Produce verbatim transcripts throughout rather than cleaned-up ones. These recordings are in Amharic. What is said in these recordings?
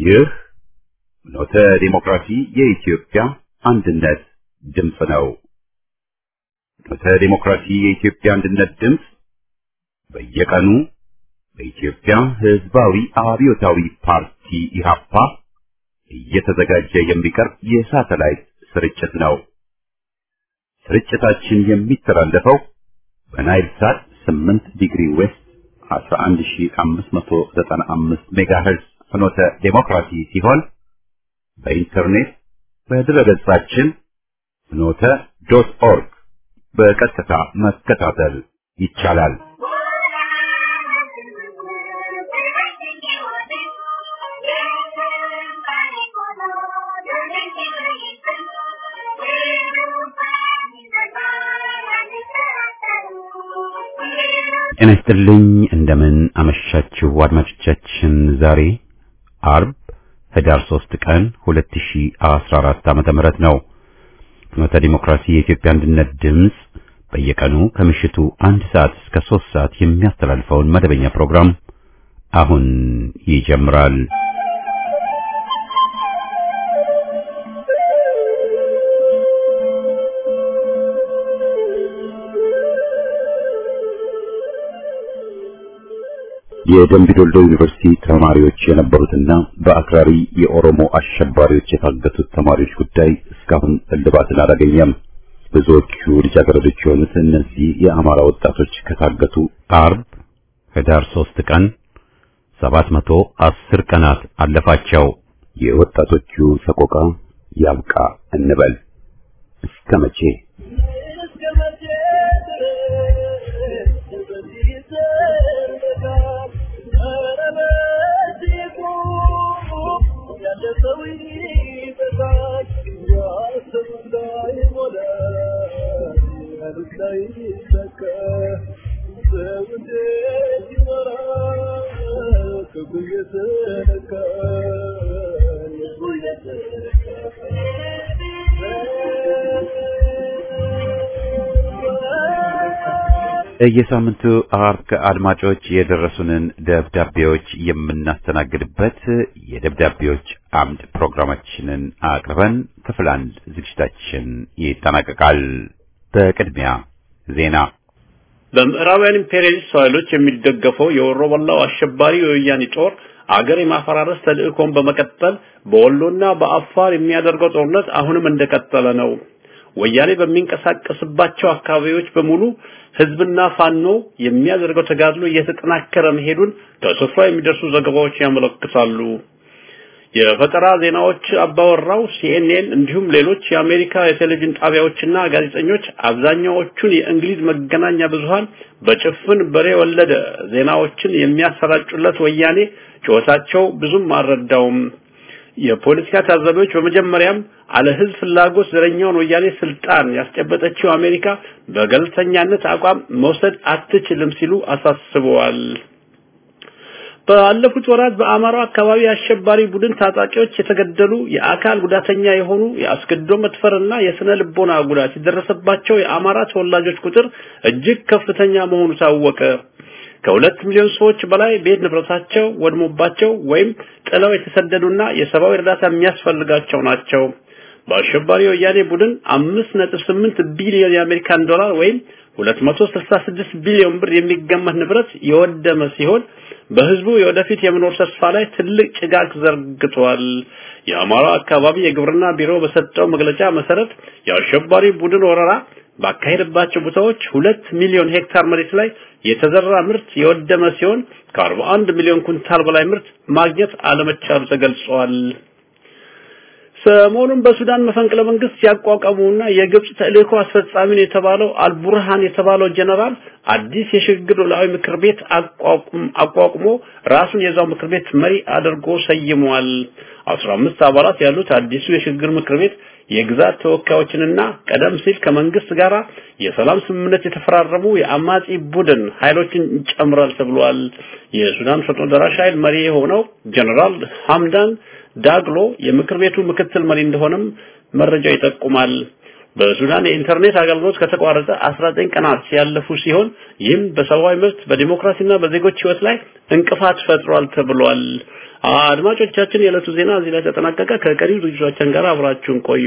ይህ ኖተ ዲሞክራሲ የኢትዮጵያ አንድነት ድምፅ ነው። ኖተ ዲሞክራሲ የኢትዮጵያ አንድነት ድምፅ በየቀኑ በኢትዮጵያ ሕዝባዊ አብዮታዊ ፓርቲ ኢህአፓ እየተዘጋጀ የሚቀርብ የሳተላይት ስርጭት ነው። ስርጭታችን የሚተላለፈው በናይል ሳት ስምንት ዲግሪ ዌስት አስራ አንድ ሺህ አምስት መቶ ዘጠና አምስት ሜጋሄርዝ ፍኖተ ዲሞክራሲ ሲሆን በኢንተርኔት በድረገጻችን ፍኖተ ዶት ኦርግ በቀጥታ መከታተል ይቻላል። ጤና ይስጥልኝ። እንደምን አመሻችሁ አድማጮቻችን። ዛሬ አርብ ህዳር ሶስት ቀን ሁለት ሺህ አስራ አራት ዓመተ ምህረት ነው። ፍኖተ ዲሞክራሲ የኢትዮጵያ አንድነት ድምፅ በየቀኑ ከምሽቱ አንድ ሰዓት እስከ ሶስት ሰዓት የሚያስተላልፈውን መደበኛ ፕሮግራም አሁን ይጀምራል። የደምቢዶሎ ዩኒቨርሲቲ ተማሪዎች የነበሩትና በአክራሪ የኦሮሞ አሸባሪዎች የታገቱት ተማሪዎች ጉዳይ እስካሁን እልባትን አላገኘም። ብዙዎቹ ልጃገረዶች የሆኑት እነዚህ የአማራ ወጣቶች ከታገቱ አርብ ህዳር ሶስት ቀን ሰባት መቶ አስር ቀናት አለፋቸው። የወጣቶቹ ሰቆቃ ያብቃ እንበል። እስከ መቼ? የሳምንቱ አርብ አድማጮች የደረሱንን ደብዳቤዎች የምናስተናግድበት የደብዳቤዎች አምድ ፕሮግራማችንን አቅርበን ክፍል አንድ ዝግጅታችን ይጠናቀቃል። በቅድሚያ ዜና። በምዕራባውያን ኢምፔሪያሊስት ኃይሎች የሚደገፈው የወሮበላው አሸባሪ የወያኔ ጦር አገር የማፈራረስ ተልዕኮን በመቀጠል በወሎና በአፋር የሚያደርገው ጦርነት አሁንም እንደቀጠለ ነው። ወያኔ በሚንቀሳቀስባቸው አካባቢዎች በሙሉ ህዝብና ፋኖ የሚያደርገው ተጋድሎ እየተጠናከረ መሄዱን ከስፍራ የሚደርሱ ዘገባዎች ያመለክታሉ። የፈጠራ ዜናዎች አባወራው ሲኤንኤን እንዲሁም ሌሎች የአሜሪካ የቴሌቪዥን ጣቢያዎችና ጋዜጠኞች አብዛኛዎቹን የእንግሊዝ መገናኛ ብዙሃን በጭፍን በሬ ወለደ ዜናዎችን የሚያሰራጩለት ወያኔ ጩኸታቸው ብዙም አልረዳውም። የፖለቲካ ታዛቢዎች በመጀመሪያም አለ ህዝብ ፍላጎት ዘረኛውን ወያኔ ስልጣን ያስጨበጠችው አሜሪካ በገለልተኛነት አቋም መውሰድ አትችልም ሲሉ አሳስበዋል። ባለፉት ወራት በአማራው አካባቢ አሸባሪ ቡድን ታጣቂዎች የተገደሉ፣ የአካል ጉዳተኛ የሆኑ፣ የአስገድዶ መድፈርና የስነ ልቦና ጉዳት የደረሰባቸው የአማራ ተወላጆች ቁጥር እጅግ ከፍተኛ መሆኑ ታወቀ። ከሁለት ሚሊዮን ሰዎች በላይ ቤት ንብረታቸው ወድሞባቸው ወይም ጥለው የተሰደዱና የሰብአዊ እርዳታ የሚያስፈልጋቸው ናቸው። በአሸባሪው ወያኔ ቡድን አምስት ነጥብ ስምንት ቢሊዮን የአሜሪካን ዶላር ወይም ሁለት መቶ ስልሳ ስድስት ቢሊዮን ብር የሚገመት ንብረት የወደመ ሲሆን በህዝቡ የወደፊት የመኖር ተስፋ ላይ ትልቅ ጭጋግ ዘርግቷል። የአማራ አካባቢ የግብርና ቢሮ በሰጠው መግለጫ መሰረት የአሸባሪ ቡድን ወረራ ባካሄደባቸው ቦታዎች ሁለት ሚሊዮን ሄክታር መሬት ላይ የተዘራ ምርት የወደመ ሲሆን ከአርባ አንድ ሚሊዮን ኩንታል በላይ ምርት ማግኘት አለመቻሉ ተገልጿል። ሰሞኑን በሱዳን መፈንቅለ መንግስት ያቋቋሙና የግብጽ ተልእኮ አስፈጻሚ የተባለው አልቡርሃን የተባለው ጀነራል አዲስ የሽግግር ሉዓላዊ ምክር ቤት አቋቁም አቋቁሞ ራሱን የዛው ምክር ቤት መሪ አድርጎ ሰይሟል። አስራ አምስት አባላት ያሉት አዲሱ የሽግግር ምክር ቤት የግዛት ተወካዮችንና ቀደም ሲል ከመንግስት ጋር የሰላም ስምምነት የተፈራረሙ የአማጺ ቡድን ኃይሎችን ጨምሯል ተብሏል። የሱዳን ፈጥኖ ደራሽ ኃይል መሪ የሆነው ጀነራል ሐምዳን ዳግሎ የምክር ቤቱ ምክትል መሪ እንደሆነም መረጃው ይጠቁማል። በሱዳን የኢንተርኔት አገልግሎት ከተቋረጠ አስራ ዘጠኝ ቀናት ያለፉ ሲሆን ይህም በሰብአዊ መብት በዲሞክራሲና በዜጎች ህይወት ላይ እንቅፋት ፈጥሯል ተብሏል። አድማጮቻችን የዕለቱ ዜና እዚህ ላይ ተጠናቀቀ። ከቀሪው ዝግጅቶቻችን ጋር አብራችሁን ቆዩ።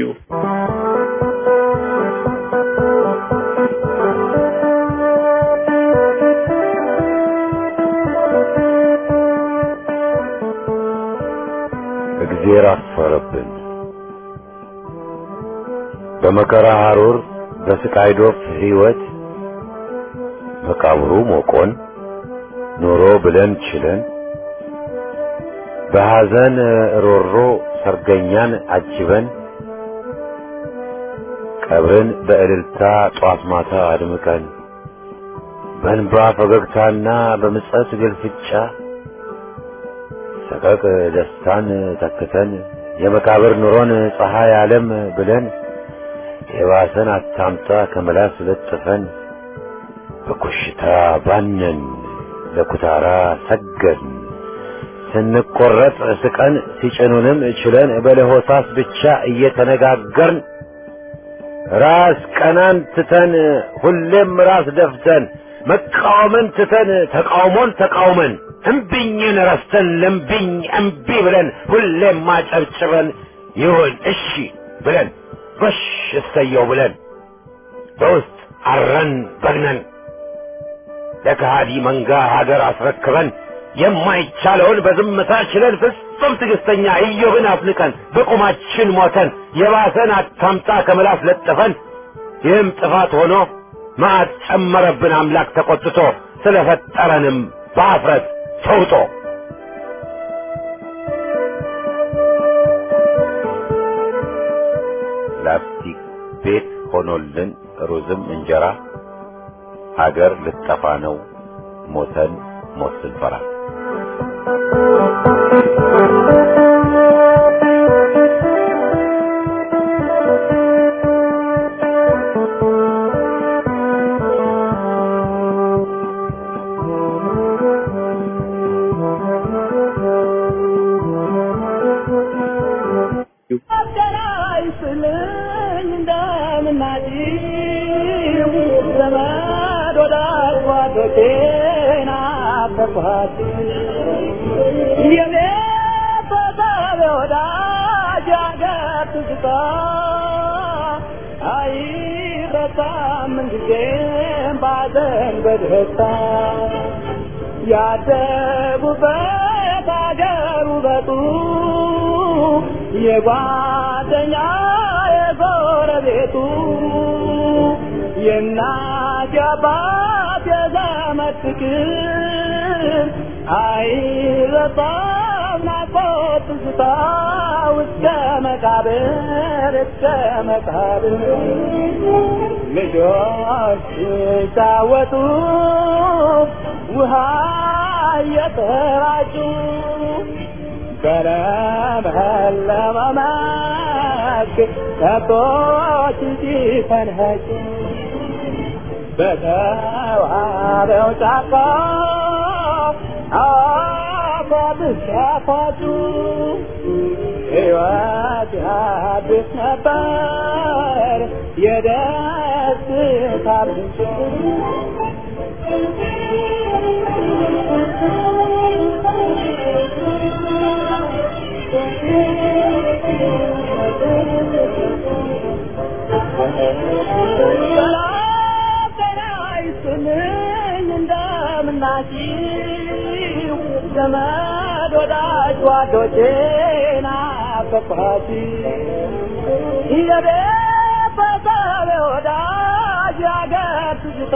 እግዚአብሔር አፈረብን በመከራ ሐሩር በስቃይ ዶፍ ህይወት መቃብሩ ሞቆን ኖሮ ብለን ችለን በሐዘን ሮሮ ሰርገኛን አጅበን ቀብርን በእልልታ ጧት ማታ አድምቀን በእንባ ፈገግታና በምጸት ግልፍጫ ሰቀቅ ደስታን ተክተን የመቃብር ኑሮን ፀሐይ ዓለም ብለን የባሰን አታምጣ ከመላስ ለጥፈን በኮሽታ ባነን ለኩታራ ሰገድን ስንቆረጥ ስቀን ሲጭኑንም ችለን በለሆሳስ ብቻ እየተነጋገርን ራስ ቀናን ትተን ሁሌም ራስ ደፍተን መቃወምን ትተን ተቃውሞን ተቃውመን እምቢኝን ረስተን ለምቢኝ እምቢ ብለን ሁሌም ማጨብጭበን ይሁን እሺ ብለን በሽ እሰየው ብለን በውስጥ አረን በግነን ለከሃዲ መንጋ ሀገር አስረክበን የማይቻለውን በዝምታ ችለን ፍጹም ትዕግስተኛ ኢዮብን አፍልቀን በቁማችን ሞተን የባሰን አታምጣ ከመላስ ለጥፈን ይህም ጥፋት ሆኖ መዓት ጨመረብን አምላክ ተቆጥቶ ስለፈጠረንም በአፍረት ተውጦ ላስቲክ ቤት ሆኖልን ሩዝም እንጀራ ሀገር ልትጠፋ ነው ሞተን ሞት ስንፈራ ያደጉበት አገሩ በጡ የጓደኛ የጎረቤቱ የእናት የአባት የዘመድ ፍቅር አይረሳም ናፍቆት ትዝታ እስከ መቃብር እስከ መቃብር ልጆች ሲጫወቱ ውሃ እየተራጩ በለመለመ መስክ ከብቶች ሲፈንጩ በተዋበው ጫካ አፏብስ ያፏጩ ሕይወት ያድስ ነበር የደስታ ምንጭ እንደምናችሁ ዘመድ ወዳጅ ጓዶቼ ናፈቅኋችሁ የቤተሰብ ወዳጅ ያገር ትዝታ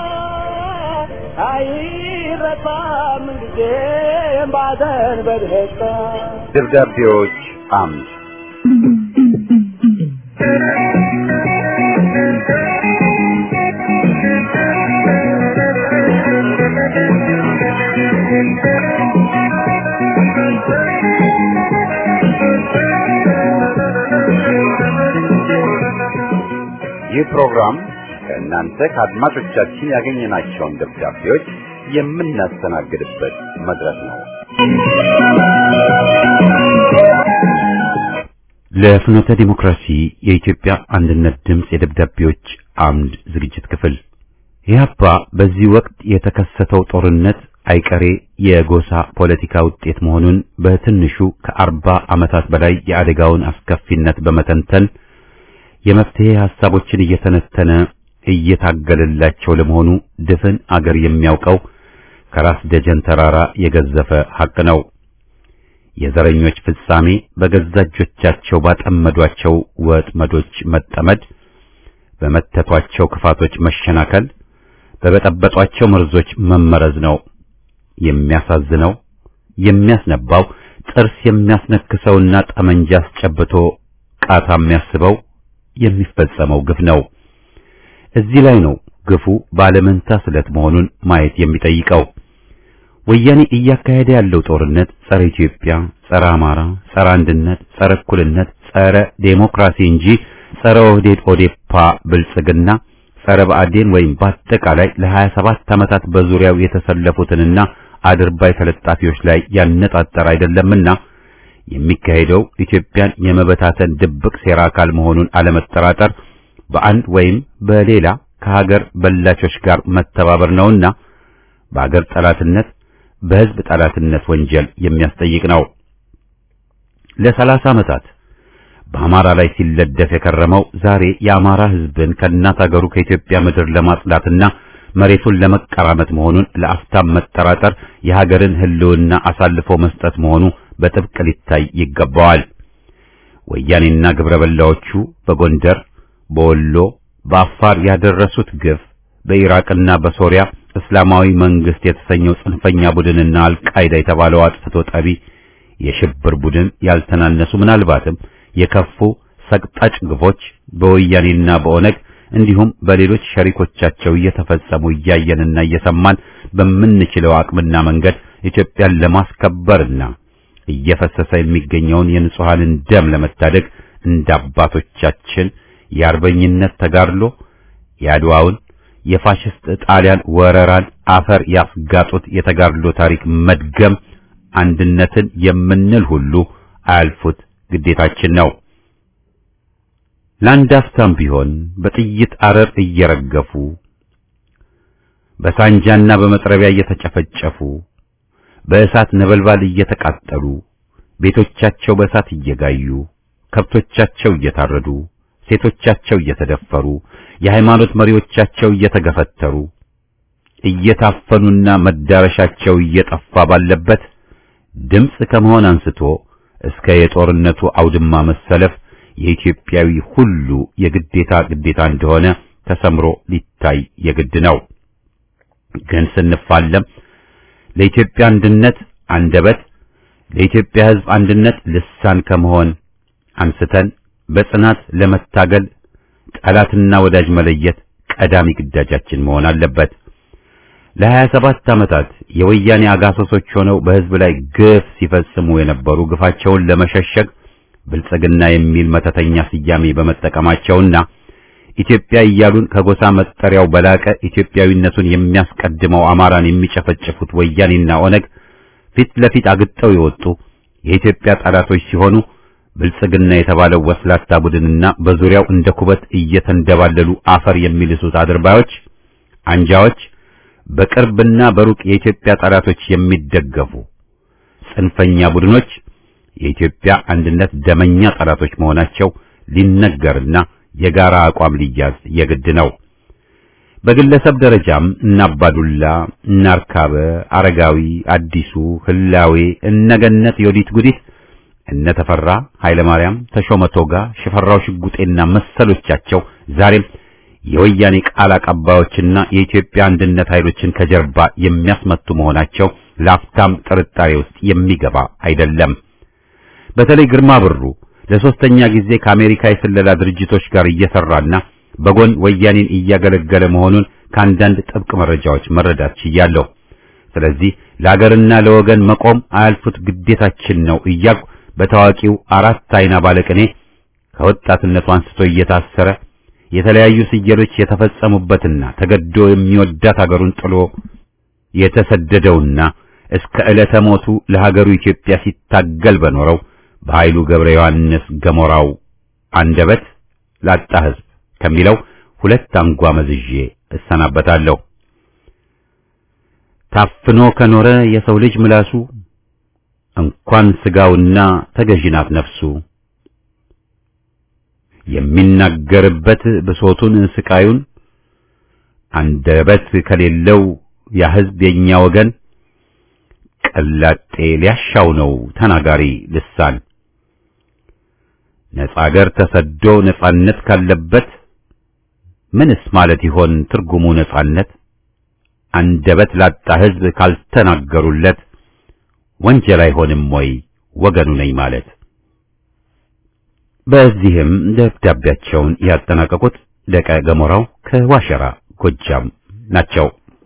አይረሳም ጊዜም ባዘን በደስታ ደብዳቤዎች አምድ ይህ ፕሮግራም ከእናንተ ከአድማጮቻችን ያገኘናቸውን ደብዳቤዎች የምናስተናግድበት መድረክ ነው። ለፍኖተ ዲሞክራሲ የኢትዮጵያ አንድነት ድምጽ የደብዳቤዎች አምድ ዝግጅት ክፍል ኢህአፓ በዚህ ወቅት የተከሰተው ጦርነት አይቀሬ የጎሳ ፖለቲካ ውጤት መሆኑን በትንሹ ከአርባ ዓመታት በላይ የአደጋውን አስከፊነት በመተንተን የመፍትሄ ሐሳቦችን እየተነተነ እየታገለላቸው ለመሆኑ ድፍን አገር የሚያውቀው ከራስ ደጀን ተራራ የገዘፈ ሐቅ ነው። የዘረኞች ፍጻሜ በገዛ እጆቻቸው ባጠመዷቸው ወጥመዶች መጠመድ፣ በመተቷቸው ክፋቶች መሸናከል፣ በበጠበጧቸው መርዞች መመረዝ ነው። የሚያሳዝነው የሚያስነባው ጥርስ የሚያስነክሰውና ጠመንጃ አስጨብቶ ቃታ የሚያስበው የሚፈጸመው ግፍ ነው። እዚህ ላይ ነው ግፉ ባለመንታ ስለት መሆኑን ማየት የሚጠይቀው። ወያኔ እያካሄደ ያለው ጦርነት ጸረ ኢትዮጵያ፣ ጸረ አማራ፣ ጸረ አንድነት፣ ጸረ እኩልነት፣ ጸረ ዴሞክራሲ እንጂ ጸረ ኦህዴድ ኦዴፓ ብልጽግና፣ ጸረ ብአዴን ወይም በአጠቃላይ ለሀያ ሰባት ዓመታት በዙሪያው የተሰለፉትንና አድርባይ ተለጣፊዎች ላይ ያነጣጠረ አይደለምና የሚካሄደው ኢትዮጵያን የመበታተን ድብቅ ሴራ አካል መሆኑን አለመጠራጠር በአንድ ወይም በሌላ ከሀገር በላቾች ጋር መተባበር ነውና በአገር ጠላትነት በህዝብ ጠላትነት ወንጀል የሚያስጠይቅ ነው። ለሰላሳ ዓመታት በአማራ ላይ ሲለደፍ የከረመው ዛሬ የአማራ ህዝብን ከእናት አገሩ ከኢትዮጵያ ምድር ለማጽዳትና መሬቱን ለመቀራመት መሆኑን ለአፍታም መጠራጠር የሀገርን ህልውና አሳልፎ መስጠት መሆኑ በጥብቅ ሊታይ ይገባዋል። ወያኔና ግብረበላዎቹ በጎንደር፣ በወሎ፣ በአፋር ያደረሱት ግፍ በኢራቅና በሶሪያ እስላማዊ መንግስት የተሰኘው ጽንፈኛ ቡድንና አልቃይዳ የተባለው አጥፍቶ ጠቢ የሽብር ቡድን ያልተናነሱ ምናልባትም የከፉ ሰቅጣጭ ግፎች በወያኔና በኦነግ እንዲሁም በሌሎች ሸሪኮቻቸው እየተፈጸሙ እያየንና እየሰማን በምንችለው አቅምና መንገድ ኢትዮጵያን ለማስከበርና እየፈሰሰ የሚገኘውን የንጹሃንን ደም ለመታደግ እንደ አባቶቻችን የአርበኝነት ተጋድሎ የአድዋውን የፋሽስት ጣሊያን ወረራን አፈር ያስጋጡት የተጋድሎ ታሪክ መድገም አንድነትን የምንል ሁሉ አያልፉት ግዴታችን ነው። ለአንድ አፍታም ቢሆን በጥይት አረር እየረገፉ በሳንጃና በመጥረቢያ እየተጨፈጨፉ በእሳት ነበልባል እየተቃጠሉ ቤቶቻቸው በእሳት እየጋዩ ከብቶቻቸው እየታረዱ ሴቶቻቸው እየተደፈሩ የሃይማኖት መሪዎቻቸው እየተገፈተሩ እየታፈኑና መዳረሻቸው እየጠፋ ባለበት ድምጽ ከመሆን አንስቶ እስከ የጦርነቱ አውድማ መሰለፍ የኢትዮጵያዊ ሁሉ የግዴታ ግዴታ እንደሆነ ተሰምሮ ሊታይ የግድ ነው። ግን ስንፋለም ለኢትዮጵያ አንድነት አንደበት፣ ለኢትዮጵያ ሕዝብ አንድነት ልሳን ከመሆን አንስተን በጽናት ለመታገል ጠላትና ወዳጅ መለየት ቀዳሚ ግዳጃችን መሆን አለበት። ለሀያ ሰባት ዓመታት የወያኔ አጋሶሶች ሆነው በሕዝብ ላይ ግፍ ሲፈጽሙ የነበሩ ግፋቸውን ለመሸሸግ ብልጽግና የሚል መተተኛ ስያሜ በመጠቀማቸውና ኢትዮጵያ እያሉን ከጎሳ መጠሪያው በላቀ ኢትዮጵያዊነቱን የሚያስቀድመው አማራን የሚጨፈጭፉት ወያኔና ኦነግ ፊት ለፊት አግጠው የወጡ የኢትዮጵያ ጠላቶች ሲሆኑ ብልጽግና የተባለው ወስላታ ቡድንና በዙሪያው እንደ ኩበት እየተንደባለሉ አፈር የሚልሱት አድርባዮች አንጃዎች በቅርብና በሩቅ የኢትዮጵያ ጠላቶች የሚደገፉ ጽንፈኛ ቡድኖች የኢትዮጵያ አንድነት ደመኛ ጠላቶች መሆናቸው ሊነገርና የጋራ አቋም ሊያዝ የግድ ነው። በግለሰብ ደረጃም እናባዱላ፣ እናርካበ፣ አረጋዊ፣ አዲሱ፣ ህላዌ፣ እነገነት፣ ዮዲት ጉዲት፣ እነተፈራ ኃይለ ማርያም፣ ተሾመ ቶጋ፣ ሽፈራው ሽጉጤና መሰሎቻቸው ዛሬም የወያኔ ቃል አቀባዮችና የኢትዮጵያ አንድነት ኃይሎችን ከጀርባ የሚያስመቱ መሆናቸው ለአፍታም ጥርጣሬ ውስጥ የሚገባ አይደለም። በተለይ ግርማ ብሩ ለሶስተኛ ጊዜ ከአሜሪካ የስለላ ድርጅቶች ጋር እየሰራና በጎን ወያኔን እያገለገለ መሆኑን ከአንዳንድ ጥብቅ መረጃዎች መረዳት ችያለሁ። ስለዚህ ለሀገርና ለወገን መቆም አያልፉት ግዴታችን ነው እያልኩ በታዋቂው አራት አይና ባለቅኔ ከወጣትነቱ አንስቶ እየታሰረ የተለያዩ ስየሎች የተፈጸሙበትና ተገዶ የሚወዳት ሀገሩን ጥሎ የተሰደደውና እስከ ዕለተ ሞቱ ለሀገሩ ኢትዮጵያ ሲታገል በኖረው በኃይሉ ገብረ ዮሐንስ ገሞራው አንደበት ላጣ ሕዝብ ከሚለው ሁለት አንጓ መዝዤ እሰናበታለሁ። ታፍኖ ከኖረ የሰው ልጅ ምላሱ እንኳን ስጋውና ተገዥናት ነፍሱ። የሚናገርበት ብሶቱን ስቃዩን አንደበት ከሌለው ያ ሕዝብ የኛ ወገን ቀላጤ ሊያሻው ነው ተናጋሪ ልሳን። ነፃ አገር ተሰዶ ነፃነት ካለበት ምንስ ማለት ይሆን ትርጉሙ ነፃነት? አንደበት ላጣ ሕዝብ ካልተናገሩለት ወንጀል አይሆንም ወይ ወገኑ ነኝ ማለት? በዚህም ደብዳቤያቸውን ያጠናቀቁት ደቀ ገሞራው ከዋሸራ ጎጃም ናቸው።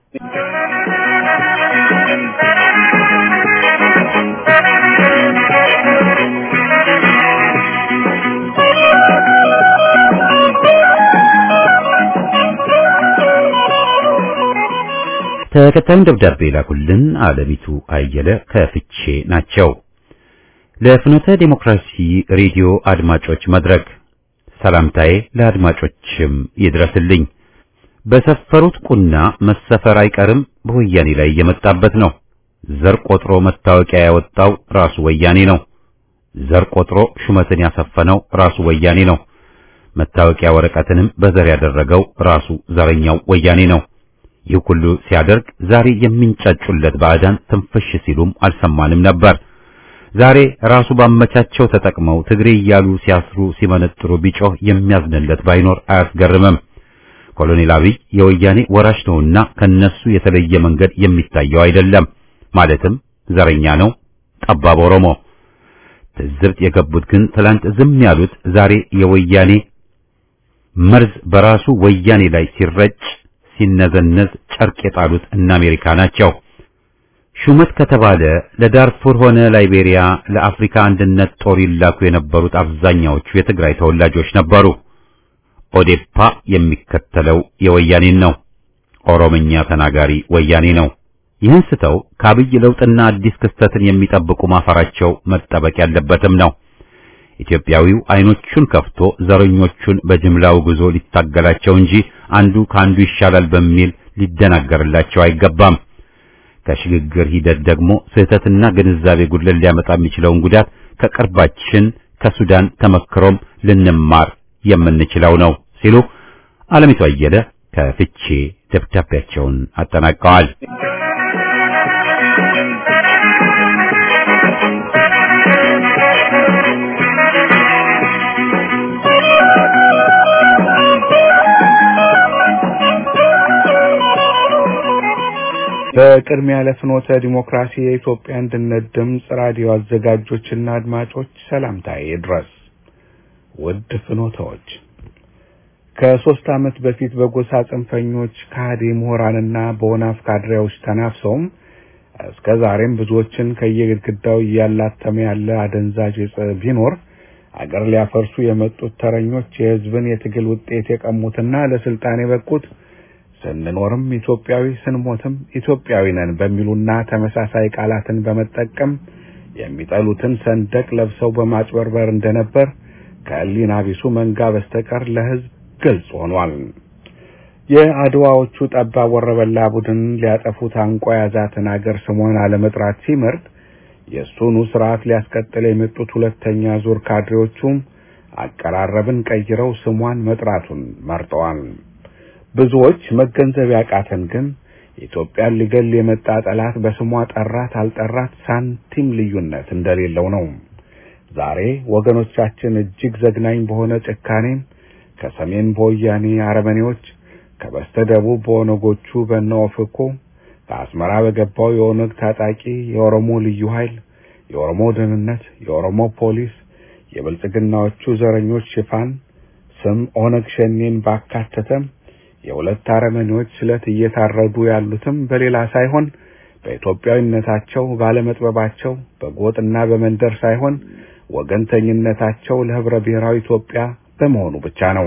ተከታዩን ደብዳቤ ላኩልን አለሚቱ አየለ ከፍቼ ናቸው። ለፍኖተ ዲሞክራሲ ሬዲዮ አድማጮች መድረክ ሰላምታዬ ለአድማጮችም ይድረስልኝ። በሰፈሩት ቁና መሰፈር አይቀርም በወያኔ ላይ የመጣበት ነው። ዘር ቆጥሮ መታወቂያ ያወጣው ራሱ ወያኔ ነው። ዘር ቆጥሮ ሹመትን ያሰፈነው ራሱ ወያኔ ነው። መታወቂያ ወረቀትንም በዘር ያደረገው ራሱ ዘረኛው ወያኔ ነው። ይህ ሁሉ ሲያደርግ ዛሬ የሚንጫጩለት ባዕዳን ትንፍሽ ሲሉም አልሰማንም ነበር። ዛሬ ራሱ ባመቻቸው ተጠቅመው ትግሬ እያሉ ሲያስሩ ሲመነጥሩ ቢጮህ የሚያዝንለት ባይኖር አያስገርምም። ኮሎኔል አብይ የወያኔ ወራሽ ነውና ከነሱ የተለየ መንገድ የሚታየው አይደለም። ማለትም ዘረኛ ነው፣ ጠባብ ኦሮሞ። ትዝብት የገቡት ግን ትላንት ዝም ያሉት ዛሬ የወያኔ መርዝ በራሱ ወያኔ ላይ ሲረጭ ሲነዘነዝ ጨርቅ የጣሉት እነ አሜሪካ ናቸው። ሹመት ከተባለ ለዳርፉር ሆነ ላይቤሪያ ለአፍሪካ አንድነት ጦር ይላኩ የነበሩት አብዛኛዎቹ የትግራይ ተወላጆች ነበሩ። ኦዴፓ የሚከተለው የወያኔን ነው። ኦሮምኛ ተናጋሪ ወያኔ ነው። ይህን ስተው ከአብይ ለውጥና አዲስ ክስተትን የሚጠብቁ ማፈራቸው መጠበቅ ያለበትም ነው። ኢትዮጵያዊው አይኖቹን ከፍቶ ዘረኞቹን በጅምላው ጉዞ ሊታገላቸው እንጂ አንዱ ካንዱ ይሻላል በሚል ሊደናገርላቸው አይገባም። ከሽግግር ሂደት ደግሞ ስህተትና ግንዛቤ ጉድለት ሊያመጣ የሚችለውን ጉዳት ከቅርባችን ከሱዳን ተመክሮም ልንማር የምንችለው ነው ሲሉ አለሚቱ አየለ ከፍቼ ደብዳቤያቸውን አጠናቀዋል። በቅድሚያ ለፍኖተ ዲሞክራሲ የኢትዮጵያ አንድነት ድምጽ ራዲዮ አዘጋጆችና አድማጮች ሰላምታዬ ይድረስ። ውድ ፍኖተዎች፣ ከሶስት ዓመት በፊት በጎሳ ጽንፈኞች ከሃዲ ምሁራንና በወናፍ ካድሬዎች ተናፍሰውም እስከ ዛሬም ብዙዎችን ከየግድግዳው ያላተመ ያለ አደንዛዥ ዕፅ ቢኖር አገር ሊያፈርሱ የመጡት ተረኞች የሕዝብን የትግል ውጤት የቀሙትና ለስልጣን የበቁት ስንኖርም ኢትዮጵያዊ ስንሞትም ኢትዮጵያዊ ነን በሚሉና ተመሳሳይ ቃላትን በመጠቀም የሚጠሉትን ሰንደቅ ለብሰው በማጭበርበር እንደነበር ከህሊና ቢሱ መንጋ በስተቀር ለሕዝብ ግልጽ ሆኗል። የአድዋዎቹ ጠባብ ወረበላ ቡድን ሊያጠፉት አንቆ ያዛትን አገር ስሟን አለመጥራት ሲመርጥ የሱኑ ስርዓት ሊያስቀጥል የመጡት ሁለተኛ ዙር ካድሬዎቹም አቀራረብን ቀይረው ስሟን መጥራቱን መርጠዋል። ብዙዎች መገንዘብ ያቃተን ግን ኢትዮጵያን ሊገል የመጣ ጠላት በስሟ ጠራት አልጠራት ሳንቲም ልዩነት እንደሌለው ነው። ዛሬ ወገኖቻችን እጅግ ዘግናኝ በሆነ ጭካኔ ከሰሜን በወያኔ አረመኔዎች፣ ከበስተደቡብ በኦነጎቹ በነኦፌኮ፣ ከአስመራ በገባው የኦነግ ታጣቂ የኦሮሞ ልዩ ኃይል፣ የኦሮሞ ደህንነት፣ የኦሮሞ ፖሊስ፣ የብልጽግናዎቹ ዘረኞች ሽፋን ስም ኦነግ ሸኔን ባካተተም የሁለት አረመኔዎች ስለት እየታረዱ ያሉትም በሌላ ሳይሆን በኢትዮጵያዊነታቸው ባለመጥበባቸው በጎጥና በመንደር ሳይሆን ወገንተኝነታቸው ለህብረ ብሔራዊ ኢትዮጵያ በመሆኑ ብቻ ነው።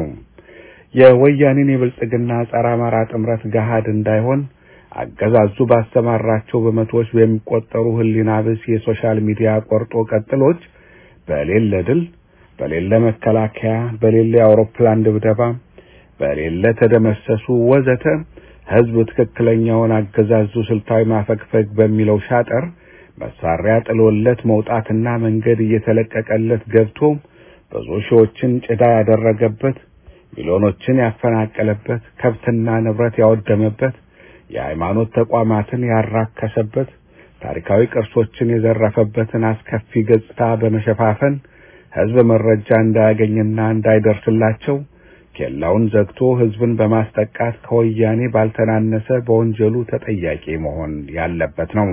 የወያኔን የብልጽግና ጸረ አማራ ጥምረት ገሃድ እንዳይሆን አገዛዙ ባስተማራቸው በመቶዎች በሚቆጠሩ ህሊና ቢስ የሶሻል ሚዲያ ቆርጦ ቀጥሎች በሌለ ድል፣ በሌለ መከላከያ፣ በሌለ የአውሮፕላን ድብደባ፣ በሌለ ተደመሰሱ ወዘተ ህዝብ ትክክለኛውን አገዛዙ ስልታዊ ማፈግፈግ በሚለው ሻጠር መሳሪያ ጥሎለት መውጣትና መንገድ እየተለቀቀለት ገብቶ ብዙ ሺዎችን ጭዳ ያደረገበት፣ ሚሊዮኖችን ያፈናቀለበት፣ ከብትና ንብረት ያወደመበት፣ የሃይማኖት ተቋማትን ያራከሰበት፣ ታሪካዊ ቅርሶችን የዘረፈበትን አስከፊ ገጽታ በመሸፋፈን ህዝብ መረጃ እንዳያገኝና እንዳይደርስላቸው ኬላውን ዘግቶ ህዝብን በማስጠቃት ከወያኔ ባልተናነሰ በወንጀሉ ተጠያቂ መሆን ያለበት ነው።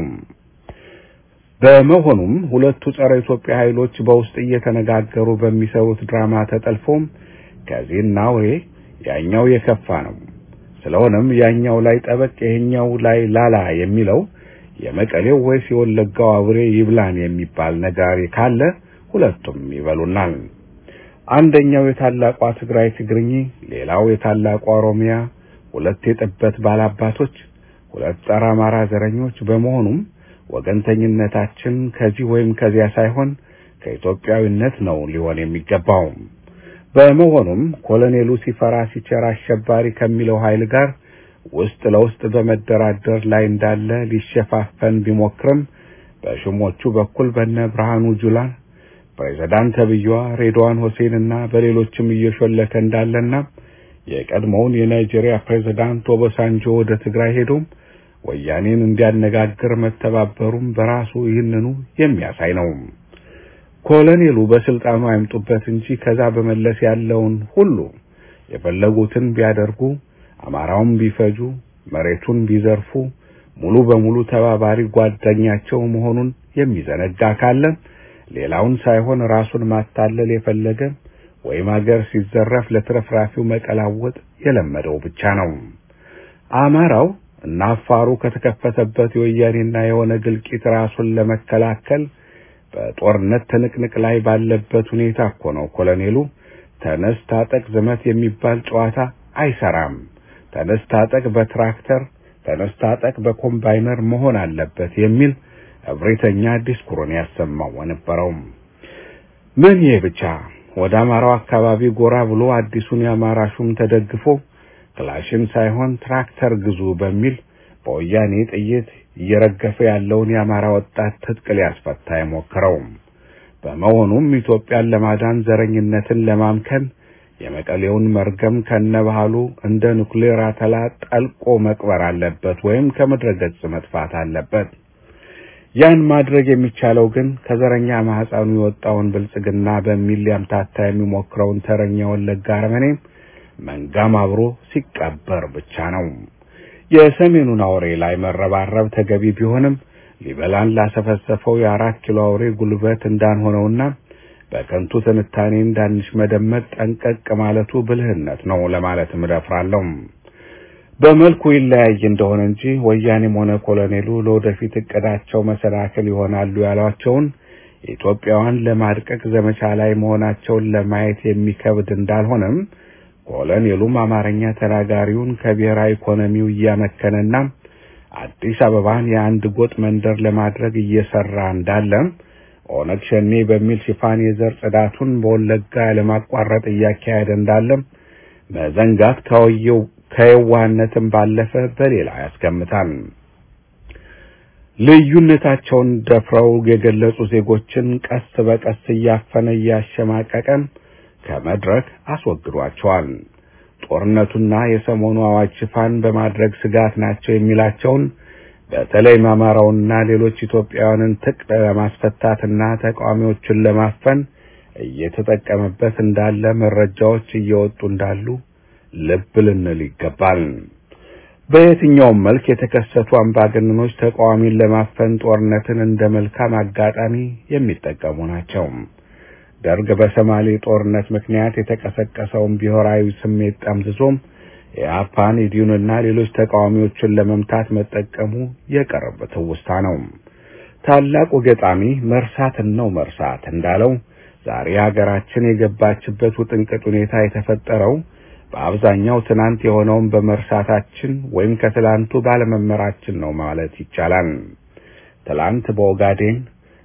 በመሆኑም ሁለቱ ጸረ ኢትዮጵያ ኃይሎች በውስጥ እየተነጋገሩ በሚሰሩት ድራማ ተጠልፎም ከዚህና ወሬ ያኛው የከፋ ነው። ስለሆነም ያኛው ላይ ጠበቅ ይሄኛው ላይ ላላ የሚለው የመቀሌው ወይስ የወለጋው አብሬ ይብላን የሚባል ነገር ካለ ሁለቱም ይበሉናል። አንደኛው የታላቋ ትግራይ ትግርኝ፣ ሌላው የታላቋ ኦሮሚያ፣ ሁለት የጥበት ባላባቶች፣ ሁለት ጸረ አማራ ዘረኞች በመሆኑም ወገንተኝነታችን ከዚህ ወይም ከዚያ ሳይሆን ከኢትዮጵያዊነት ነው ሊሆን የሚገባው። በመሆኑም ኮሎኔሉ ሲፈራ ሲቸር አሸባሪ ከሚለው ኃይል ጋር ውስጥ ለውስጥ በመደራደር ላይ እንዳለ ሊሸፋፈን ቢሞክርም በሹሞቹ በኩል በነ ብርሃኑ ጁላ ፕሬዝዳንት አብይዋ ሬድዋን ሁሴንና በሌሎችም እየሾለከ እንዳለና የቀድሞውን የናይጄሪያ ፕሬዝዳንት ኦባሳንጆ ወደ ትግራይ ሄዶ ወያኔን እንዲያነጋግር መተባበሩም በራሱ ይህንኑ የሚያሳይ ነው። ኮሎኔሉ በስልጣኑ አይምጡበት እንጂ ከዛ በመለስ ያለውን ሁሉ የፈለጉትን ቢያደርጉ፣ አማራውን ቢፈጁ፣ መሬቱን ቢዘርፉ ሙሉ በሙሉ ተባባሪ ጓደኛቸው መሆኑን የሚዘነጋ ካለ ሌላውን ሳይሆን ራሱን ማታለል የፈለገ ወይም ሀገር ሲዘረፍ ለትረፍራፊው መቀላወጥ የለመደው ብቻ ነው። አማራው እና አፋሩ ከተከፈተበት የወያኔና የሆነ ግልቂት ራሱን ለመከላከል በጦርነት ትንቅንቅ ላይ ባለበት ሁኔታ እኮ ነው ኮሎኔሉ ተነስ ታጠቅ ዘመት የሚባል ጨዋታ አይሰራም፣ ተነስ ታጠቅ በትራክተር ተነስ ታጠቅ በኮምባይነር መሆን አለበት የሚል እብሪተኛ ዲስኩሩን ያሰማው ነበር። ምን ይሄ ብቻ ወደ አማራው አካባቢ ጎራ ብሎ አዲሱን የአማራ ሹም ተደግፎ ክላሽን ሳይሆን ትራክተር ግዙ በሚል በወያኔ ጥይት እየረገፈ ያለውን የአማራ ወጣት ትጥቅ ሊያስፈታ የሞከረው። በመሆኑም ኢትዮጵያን ለማዳን ዘረኝነትን ለማምከን የመቀሌውን መርገም ከነባህሉ እንደ ኑክሌር አተላ ጠልቆ መቅበር አለበት ወይም ከምድረ ገጽ መጥፋት አለበት። ያን ማድረግ የሚቻለው ግን ከዘረኛ ማህፀኑ የወጣውን ብልጽግና በሚል ሊያምታታ የሚሞክረውን ተረኛ ወለጋ አረመኔ መንጋም አብሮ ሲቀበር ብቻ ነው። የሰሜኑን አውሬ ላይ መረባረብ ተገቢ ቢሆንም ሊበላን ላሰፈሰፈው የአራት ኪሎ አውሬ ጉልበት እንዳንሆነውና በከንቱ ትንታኔ እንዳንሽ መደመጥ ጠንቀቅ ማለቱ ብልህነት ነው ለማለት ምደፍራለሁ። በመልኩ ይለያይ እንደሆነ እንጂ ወያኔም ሆነ ኮሎኔሉ ለወደፊት እቅዳቸው መሰናክል ይሆናሉ ያሏቸውን ኢትዮጵያውያን ለማድቀቅ ዘመቻ ላይ መሆናቸውን ለማየት የሚከብድ እንዳልሆነም ኮሎኔሉም አማርኛ ተናጋሪውን ከብሔራዊ ኢኮኖሚው እያመከነና አዲስ አበባን የአንድ ጎጥ መንደር ለማድረግ እየሰራ እንዳለ ኦነግ ሸኔ በሚል ሽፋን የዘር ጽዳቱን በወለጋ ለማቋረጥ እያካሄደ እንዳለ መዘንጋት ከወየው ከየዋህነትም ባለፈ በሌላ ያስቀምጣል። ልዩነታቸውን ደፍረው የገለጹ ዜጎችን ቀስ በቀስ እያፈነ እያሸማቀቀም ከመድረክ አስወግዷቸዋል። ጦርነቱና የሰሞኑ አዋጅ ሽፋን በማድረግ ስጋት ናቸው የሚላቸውን በተለይ አማራውና ሌሎች ኢትዮጵያውያንን ትጥቅ ለማስፈታትና ተቃዋሚዎችን ለማፈን እየተጠቀመበት እንዳለ መረጃዎች እየወጡ እንዳሉ ልብ ልንል ይገባል። በየትኛውም መልክ የተከሰቱ አምባገነኖች ተቃዋሚን ለማፈን ጦርነትን እንደ መልካም አጋጣሚ የሚጠቀሙ ናቸው። ደርግ በሶማሌ ጦርነት ምክንያት የተቀሰቀሰውን ብሔራዊ ስሜት ጠምዝዞም የአፓን ኢዲዩንና ሌሎች ተቃዋሚዎችን ለመምታት መጠቀሙ የቀረበ ትውስታ ነው። ታላቁ ገጣሚ መርሳትን ነው መርሳት እንዳለው ዛሬ ሀገራችን የገባችበት ውጥንቅጥ ሁኔታ የተፈጠረው በአብዛኛው ትናንት የሆነውን በመርሳታችን ወይም ከትላንቱ ባለመመራችን ነው ማለት ይቻላል። ትላንት በኦጋዴን፣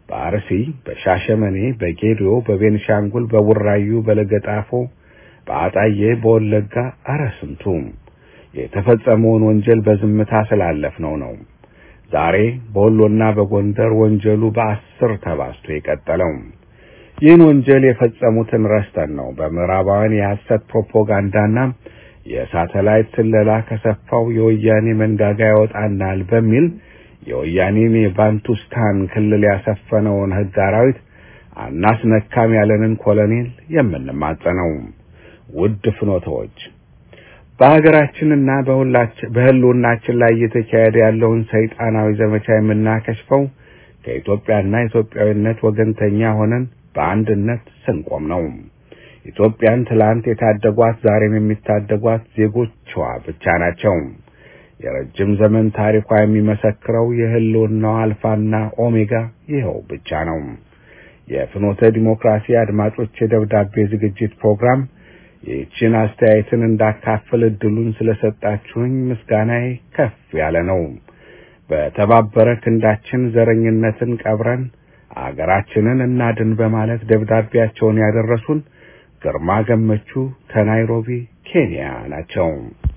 በአርሲ፣ በሻሸመኔ፣ በጌዲዮ፣ በቤንሻንጉል፣ በቡራዩ፣ በለገጣፎ፣ በአጣዬ፣ በወለጋ አረ ስንቱ የተፈጸመውን ወንጀል በዝምታ ስላለፍነው ነው ዛሬ በወሎና በጎንደር ወንጀሉ በአስር ተባስቶ የቀጠለው። ይህን ወንጀል የፈጸሙትን ረስተን ነው በምዕራባውያን የሐሰት ፕሮፓጋንዳና የሳተላይት ስለላ ከሰፋው የወያኔ መንጋጋ ያወጣናል በሚል የወያኔን የባንቱስታን ክልል ያሰፈነውን ሕግ አራዊት አናስነካም ያለንን ኮሎኔል የምንማጸነው። ውድ ፍኖተዎች በሀገራችንና በሁላችን በህልውናችን ላይ እየተካሄደ ያለውን ሰይጣናዊ ዘመቻ የምናከሽፈው ከኢትዮጵያና ኢትዮጵያዊነት ወገንተኛ ሆነን በአንድነት ስንቆም ነው። ኢትዮጵያን ትላንት የታደጓት ዛሬም የሚታደጓት ዜጎቿ ብቻ ናቸው። የረጅም ዘመን ታሪኳ የሚመሰክረው የህልውናው አልፋና ኦሜጋ ይኸው ብቻ ነው። የፍኖተ ዲሞክራሲ አድማጮች የደብዳቤ ዝግጅት ፕሮግራም ይህችን አስተያየትን እንዳካፈል እድሉን ስለሰጣችሁኝ ምስጋናዬ ከፍ ያለ ነው። በተባበረ ክንዳችን ዘረኝነትን ቀብረን አገራችንን እናድን በማለት ደብዳቤያቸውን ያደረሱን ግርማ ገመቹ ከናይሮቢ ኬንያ ናቸው።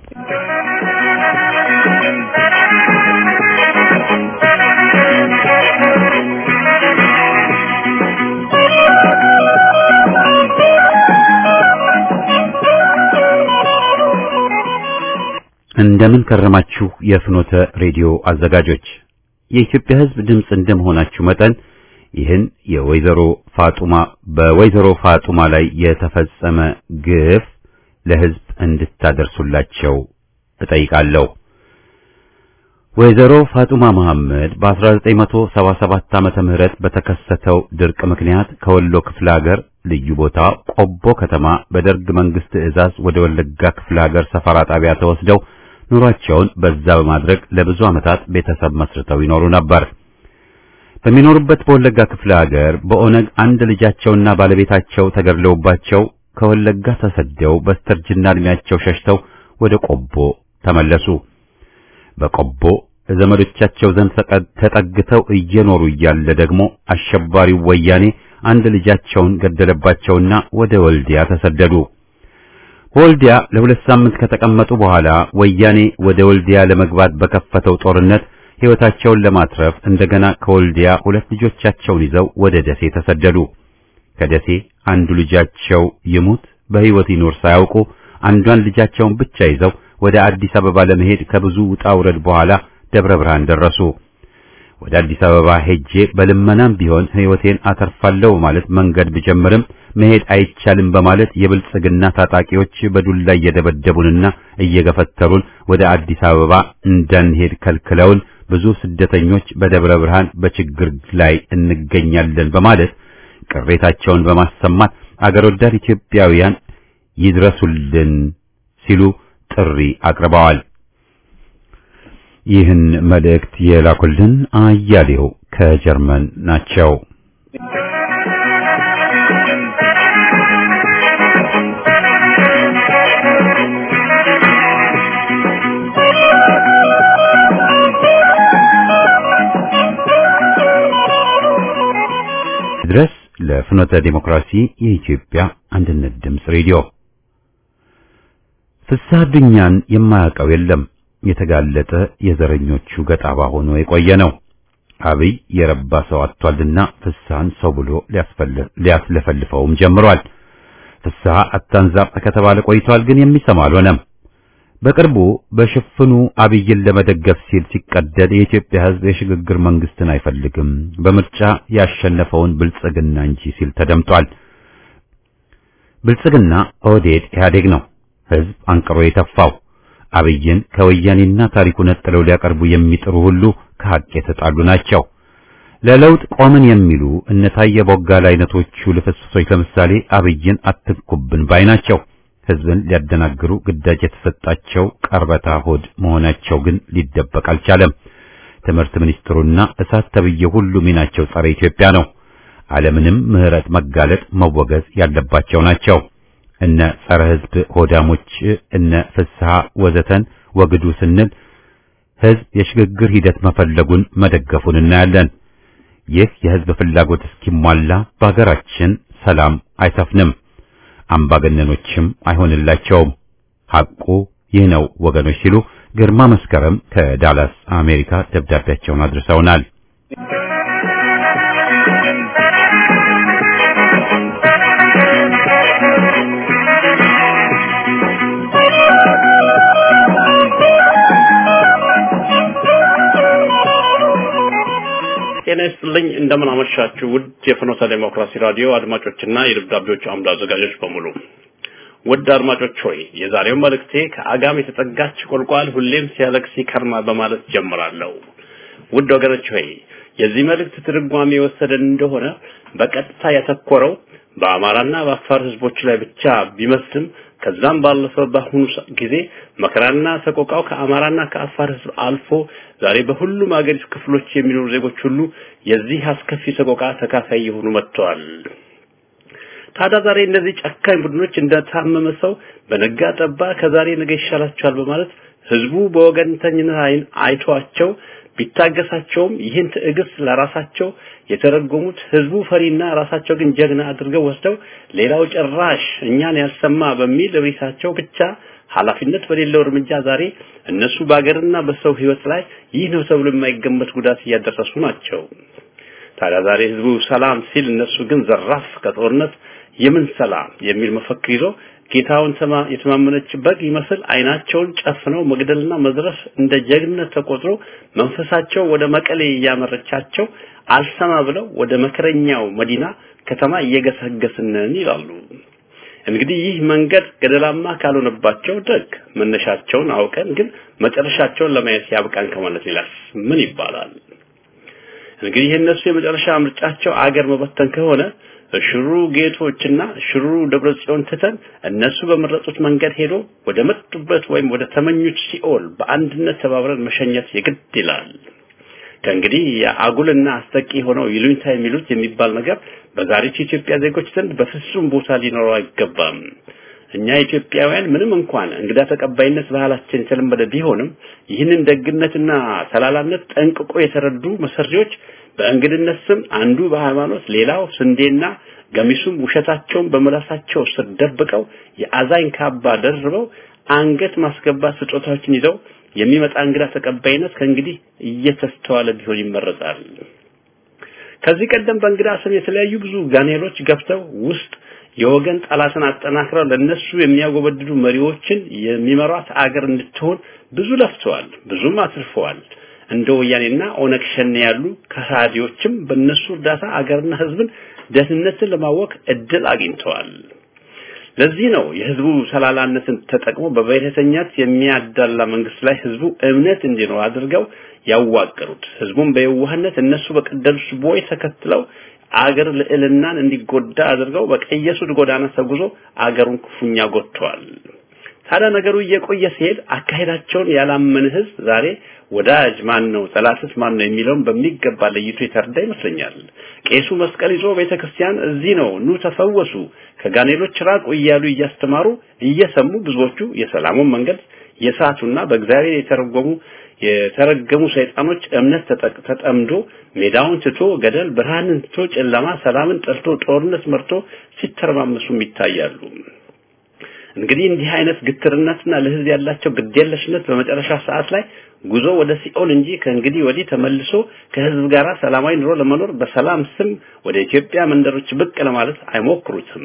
እንደምን ከረማችሁ የፍኖተ ሬዲዮ አዘጋጆች። የኢትዮጵያ ሕዝብ ድምጽ እንደመሆናችሁ መጠን ይህን የወይዘሮ ፋጡማ በወይዘሮ ፋጡማ ላይ የተፈጸመ ግፍ ለሕዝብ እንድታደርሱላቸው እጠይቃለሁ። ወይዘሮ ፋጡማ መሐመድ በ1977 ዓመተ ምህረት በተከሰተው ድርቅ ምክንያት ከወሎ ክፍለ ሀገር ልዩ ቦታ ቆቦ ከተማ በደርግ መንግስት ትዕዛዝ ወደ ወለጋ ክፍለ ሀገር ሰፈራ ጣቢያ ተወስደው ኑሯቸውን በዛ በማድረግ ለብዙ ዓመታት ቤተሰብ መስርተው ይኖሩ ነበር። በሚኖሩበት በወለጋ ክፍለ ሀገር በኦነግ አንድ ልጃቸውና ባለቤታቸው ተገድለውባቸው ከወለጋ ተሰደው በስተርጅና እድሜያቸው ሸሽተው ወደ ቆቦ ተመለሱ። በቆቦ ዘመዶቻቸው ዘንድ ተጠግተው እየኖሩ እያለ ደግሞ አሸባሪው ወያኔ አንድ ልጃቸውን ገደለባቸውና ወደ ወልዲያ ተሰደዱ። ወልዲያ ለሁለት ሳምንት ከተቀመጡ በኋላ ወያኔ ወደ ወልዲያ ለመግባት በከፈተው ጦርነት ሕይወታቸውን ለማትረፍ እንደገና ከወልዲያ ሁለት ልጆቻቸውን ይዘው ወደ ደሴ ተሰደዱ። ከደሴ አንዱ ልጃቸው ይሙት በሕይወት ይኖር ሳያውቁ አንዷን ልጃቸውን ብቻ ይዘው ወደ አዲስ አበባ ለመሄድ ከብዙ ውጣ ውረድ በኋላ ደብረ ብርሃን ደረሱ። ወደ አዲስ አበባ ሄጄ በልመናም ቢሆን ሕይወቴን አተርፋለሁ ማለት መንገድ ብጀምርም መሄድ አይቻልም በማለት የብልጽግና ታጣቂዎች በዱላ እየደበደቡንና እየገፈተሩን ወደ አዲስ አበባ እንዳንሄድ ከልክለውን ብዙ ስደተኞች በደብረ ብርሃን በችግር ላይ እንገኛለን በማለት ቅሬታቸውን በማሰማት አገር ወዳድ ኢትዮጵያውያን ይድረሱልን ሲሉ ጥሪ አቅርበዋል። ይህን መልእክት የላኩልን አያሌው ከጀርመን ናቸው። ድረስ ለፍኖተ ዲሞክራሲ የኢትዮጵያ አንድነት ድምጽ ሬዲዮ ፍስሐ ዱኛን የማያውቀው የለም። የተጋለጠ የዘረኞቹ ገጣባ ሆኖ የቆየ ነው። አብይ የረባ ሰው አጥቷልና ፍስሐን ሰው ብሎ ሊያስለፈልፈውም ጀምሯል። ፍስሐ አታንዛብ ከተባለ ቆይቷል፣ ግን የሚሰማ አልሆነም። በቅርቡ በሽፍኑ አብይን ለመደገፍ ሲል ሲቀደድ የኢትዮጵያ ሕዝብ የሽግግር መንግስትን አይፈልግም፣ በምርጫ ያሸነፈውን ብልጽግና እንጂ ሲል ተደምጧል። ብልጽግና ኦህዴድ ኢህአዴግ ነው። ሕዝብ አንቅሮ የተፋው አብይን ከወያኔና ታሪኩ ነጥለው ሊያቀርቡ የሚጥሩ ሁሉ ከሐቅ የተጣሉ ናቸው። ለለውጥ ቆምን የሚሉ እነ ታየ ቦጋለ አይነቶቹ ልፍስፍሶች ለምሳሌ አብይን አትንኩብን ባይ ናቸው። ሕዝብን ሊያደናግሩ ግዳጅ የተሰጣቸው ቀርበታ ሆድ መሆናቸው ግን ሊደበቅ አልቻለም። ትምህርት ሚኒስትሩና እሳት ተብዬ ሁሉ ሚናቸው ጸረ ኢትዮጵያ ነው። ዓለምንም ምህረት መጋለጥ መወገዝ ያለባቸው ናቸው። እነ ጸረ ሕዝብ ሆዳሞች እነ ፍስሐ ወዘተን ወግዱ ስንል ሕዝብ የሽግግር ሂደት መፈለጉን መደገፉን እናያለን። ይህ የህዝብ ፍላጎት እስኪሟላ በአገራችን ሰላም አይሰፍንም፣ አምባገነኖችም አይሆንላቸውም። ሐቁ ይህ ነው ወገኖች ሲሉ ግርማ መስከረም ከዳላስ አሜሪካ ደብዳቤያቸውን አድርሰውናል። ጤና ይስጥልኝ እንደምን አመሻችሁ ውድ የፍኖተ ዲሞክራሲ ራዲዮ አድማጮችና የደብዳቤዎች አምድ አዘጋጆች በሙሉ። ውድ አድማጮች ሆይ የዛሬው መልእክቴ ከአጋም የተጠጋች ቁልቋል ሁሌም ሲያለቅስ ይከርማል በማለት ጀምራለሁ። ውድ ወገኖች ሆይ የዚህ መልእክት ትርጓሜ የወሰደን እንደሆነ በቀጥታ ያተኮረው በአማራና በአፋር ህዝቦች ላይ ብቻ ቢመስልም ከዛም ባለፈ በአሁኑ ጊዜ መከራና ተቆቃው ከአማራና ከአፋር ህዝብ አልፎ ዛሬ በሁሉም አገሪቱ ክፍሎች የሚኖሩ ዜጎች ሁሉ የዚህ አስከፊ ተቆቃ ተካፋይ የሆኑ መጥተዋል። ታዲያ ዛሬ እነዚህ ጨካኝ ቡድኖች እንደታመመ ሰው በነጋ ጠባ ከዛሬ ነገ ይሻላቸዋል በማለት ህዝቡ በወገንተኝነት አይን አይቷቸው ቢታገሳቸውም ይህን ትዕግስት ለራሳቸው የተረጎሙት ህዝቡ ፈሪና ራሳቸው ግን ጀግና አድርገው ወስደው ሌላው ጭራሽ እኛን ያልሰማ በሚል ሪሳቸው ብቻ ኃላፊነት በሌለው እርምጃ ዛሬ እነሱ ባገርና በሰው ህይወት ላይ ይህ ነው ተብሎ የማይገመት ጉዳት እያደረሱ ናቸው። ታዲያ ዛሬ ህዝቡ ሰላም ሲል እነሱ ግን ዘራፍ ከጦርነት የምን ሰላም የሚል መፈክር ይዞ ጌታውን ተማ የተማመነችበት ይመስል አይናቸውን ጨፍነው መግደልና መዝረፍ እንደ ጀግንነት ተቆጥሮ መንፈሳቸው ወደ መቀሌ ያመረቻቸው አልሰማ ብለው ወደ መከረኛው መዲና ከተማ እየገሰገስን ይላሉ። እንግዲህ ይህ መንገድ ገደላማ ካልሆነባቸው ደግ መነሻቸውን አውቀን ግን መጨረሻቸውን ለማየት ያብቃን ከማለት ሌላ ምን ይባላል? እንግዲህ እነሱ የመጨረሻ ምርጫቸው አገር መበተን ከሆነ ሽሩ ጌቶችና ሽሩ ደብረጽዮን ተተን እነሱ በመረጡት መንገድ ሄዶ ወደ መጡበት ወይም ወደ ተመኙት ሲኦል በአንድነት ተባብረን መሸኘት የግድ ይላል። ከእንግዲህ የአጉልና አስተቂ ሆነው ይሉኝታ የሚሉት የሚባል ነገር በዛሬው ኢትዮጵያ ዜጎች ዘንድ በፍጹም ቦታ ሊኖረው አይገባም። እኛ ኢትዮጵያውያን ምንም እንኳን እንግዳ ተቀባይነት ባህላችን የተለመደ ቢሆንም ይህንን ደግነትና ተላላነት ጠንቅቆ የተረዱ መሰሪዎች በእንግድነት ስም አንዱ በሃይማኖት ሌላው ስንዴና ገሚሱም ውሸታቸውን በመላሳቸው ስር ደብቀው የአዛኝ ካባ ደርበው አንገት ማስገባት ስጦታዎችን ይዘው የሚመጣ እንግዳ ተቀባይነት ከእንግዲህ እየተስተዋለ ቢሆን ይመረጣል። ከዚህ ቀደም በእንግዳ ስም የተለያዩ ብዙ ጋኔሎች ገብተው ውስጥ የወገን ጠላትን አጠናክረው ለነሱ የሚያጎበድዱ መሪዎችን የሚመሯት አገር እንድትሆን ብዙ ለፍተዋል፣ ብዙም አትርፈዋል። እንደ ወያኔና ኦነግ ሸኔ ያሉ ከሃዲዎችም በእነሱ እርዳታ አገርና ህዝብን ደህንነትን ለማወክ እድል አግኝተዋል። ለዚህ ነው የህዝቡ ሰላላነትን ተጠቅሞ በብሔረተኝነት የሚያዳላ መንግስት ላይ ህዝቡ እምነት እንዲኖር አድርገው ያዋቀሩት። ህዝቡን በየዋህነት እነሱ በቀደሉት ቦይ ተከትለው አገር ልዕልናን እንዲጎዳ አድርገው በቀየሱት ጎዳና ተጉዞ አገሩን ክፉኛ ጎድተዋል። ታዲያ ነገሩ እየቆየ ሲሄድ አካሄዳቸውን ያላመነ ህዝብ ዛሬ ወዳጅ ማን ነው ጠላትስ ማን ነው የሚለውን በሚገባ ለይቶ የተረዳ ይመስለኛል። ቄሱ መስቀል ይዞ ቤተክርስቲያን እዚህ ነው ኑ ተፈወሱ ከጋኔሎች ራቁ እያሉ እያስተማሩ እየሰሙ ብዙዎቹ የሰላሙን መንገድ የሳቱና በእግዚአብሔር የተረጎሙ የተረገሙ ሰይጣኖች እምነት ተጠምዶ ሜዳውን ትቶ ገደል ብርሃንን ትቶ ጨለማ ሰላምን ጠልቶ ጦርነት መርቶ ሲተረማመሱ ይታያሉ። እንግዲህ እንዲህ አይነት ግትርነትና ለህዝብ ያላቸው ግዴለሽነት በመጨረሻ ሰዓት ላይ ጉዞ ወደ ሲኦል እንጂ ከእንግዲህ ወዲህ ተመልሶ ከህዝብ ጋር ሰላማዊ ኑሮ ለመኖር በሰላም ስም ወደ ኢትዮጵያ መንደሮች ብቅ ለማለት አይሞክሩትም።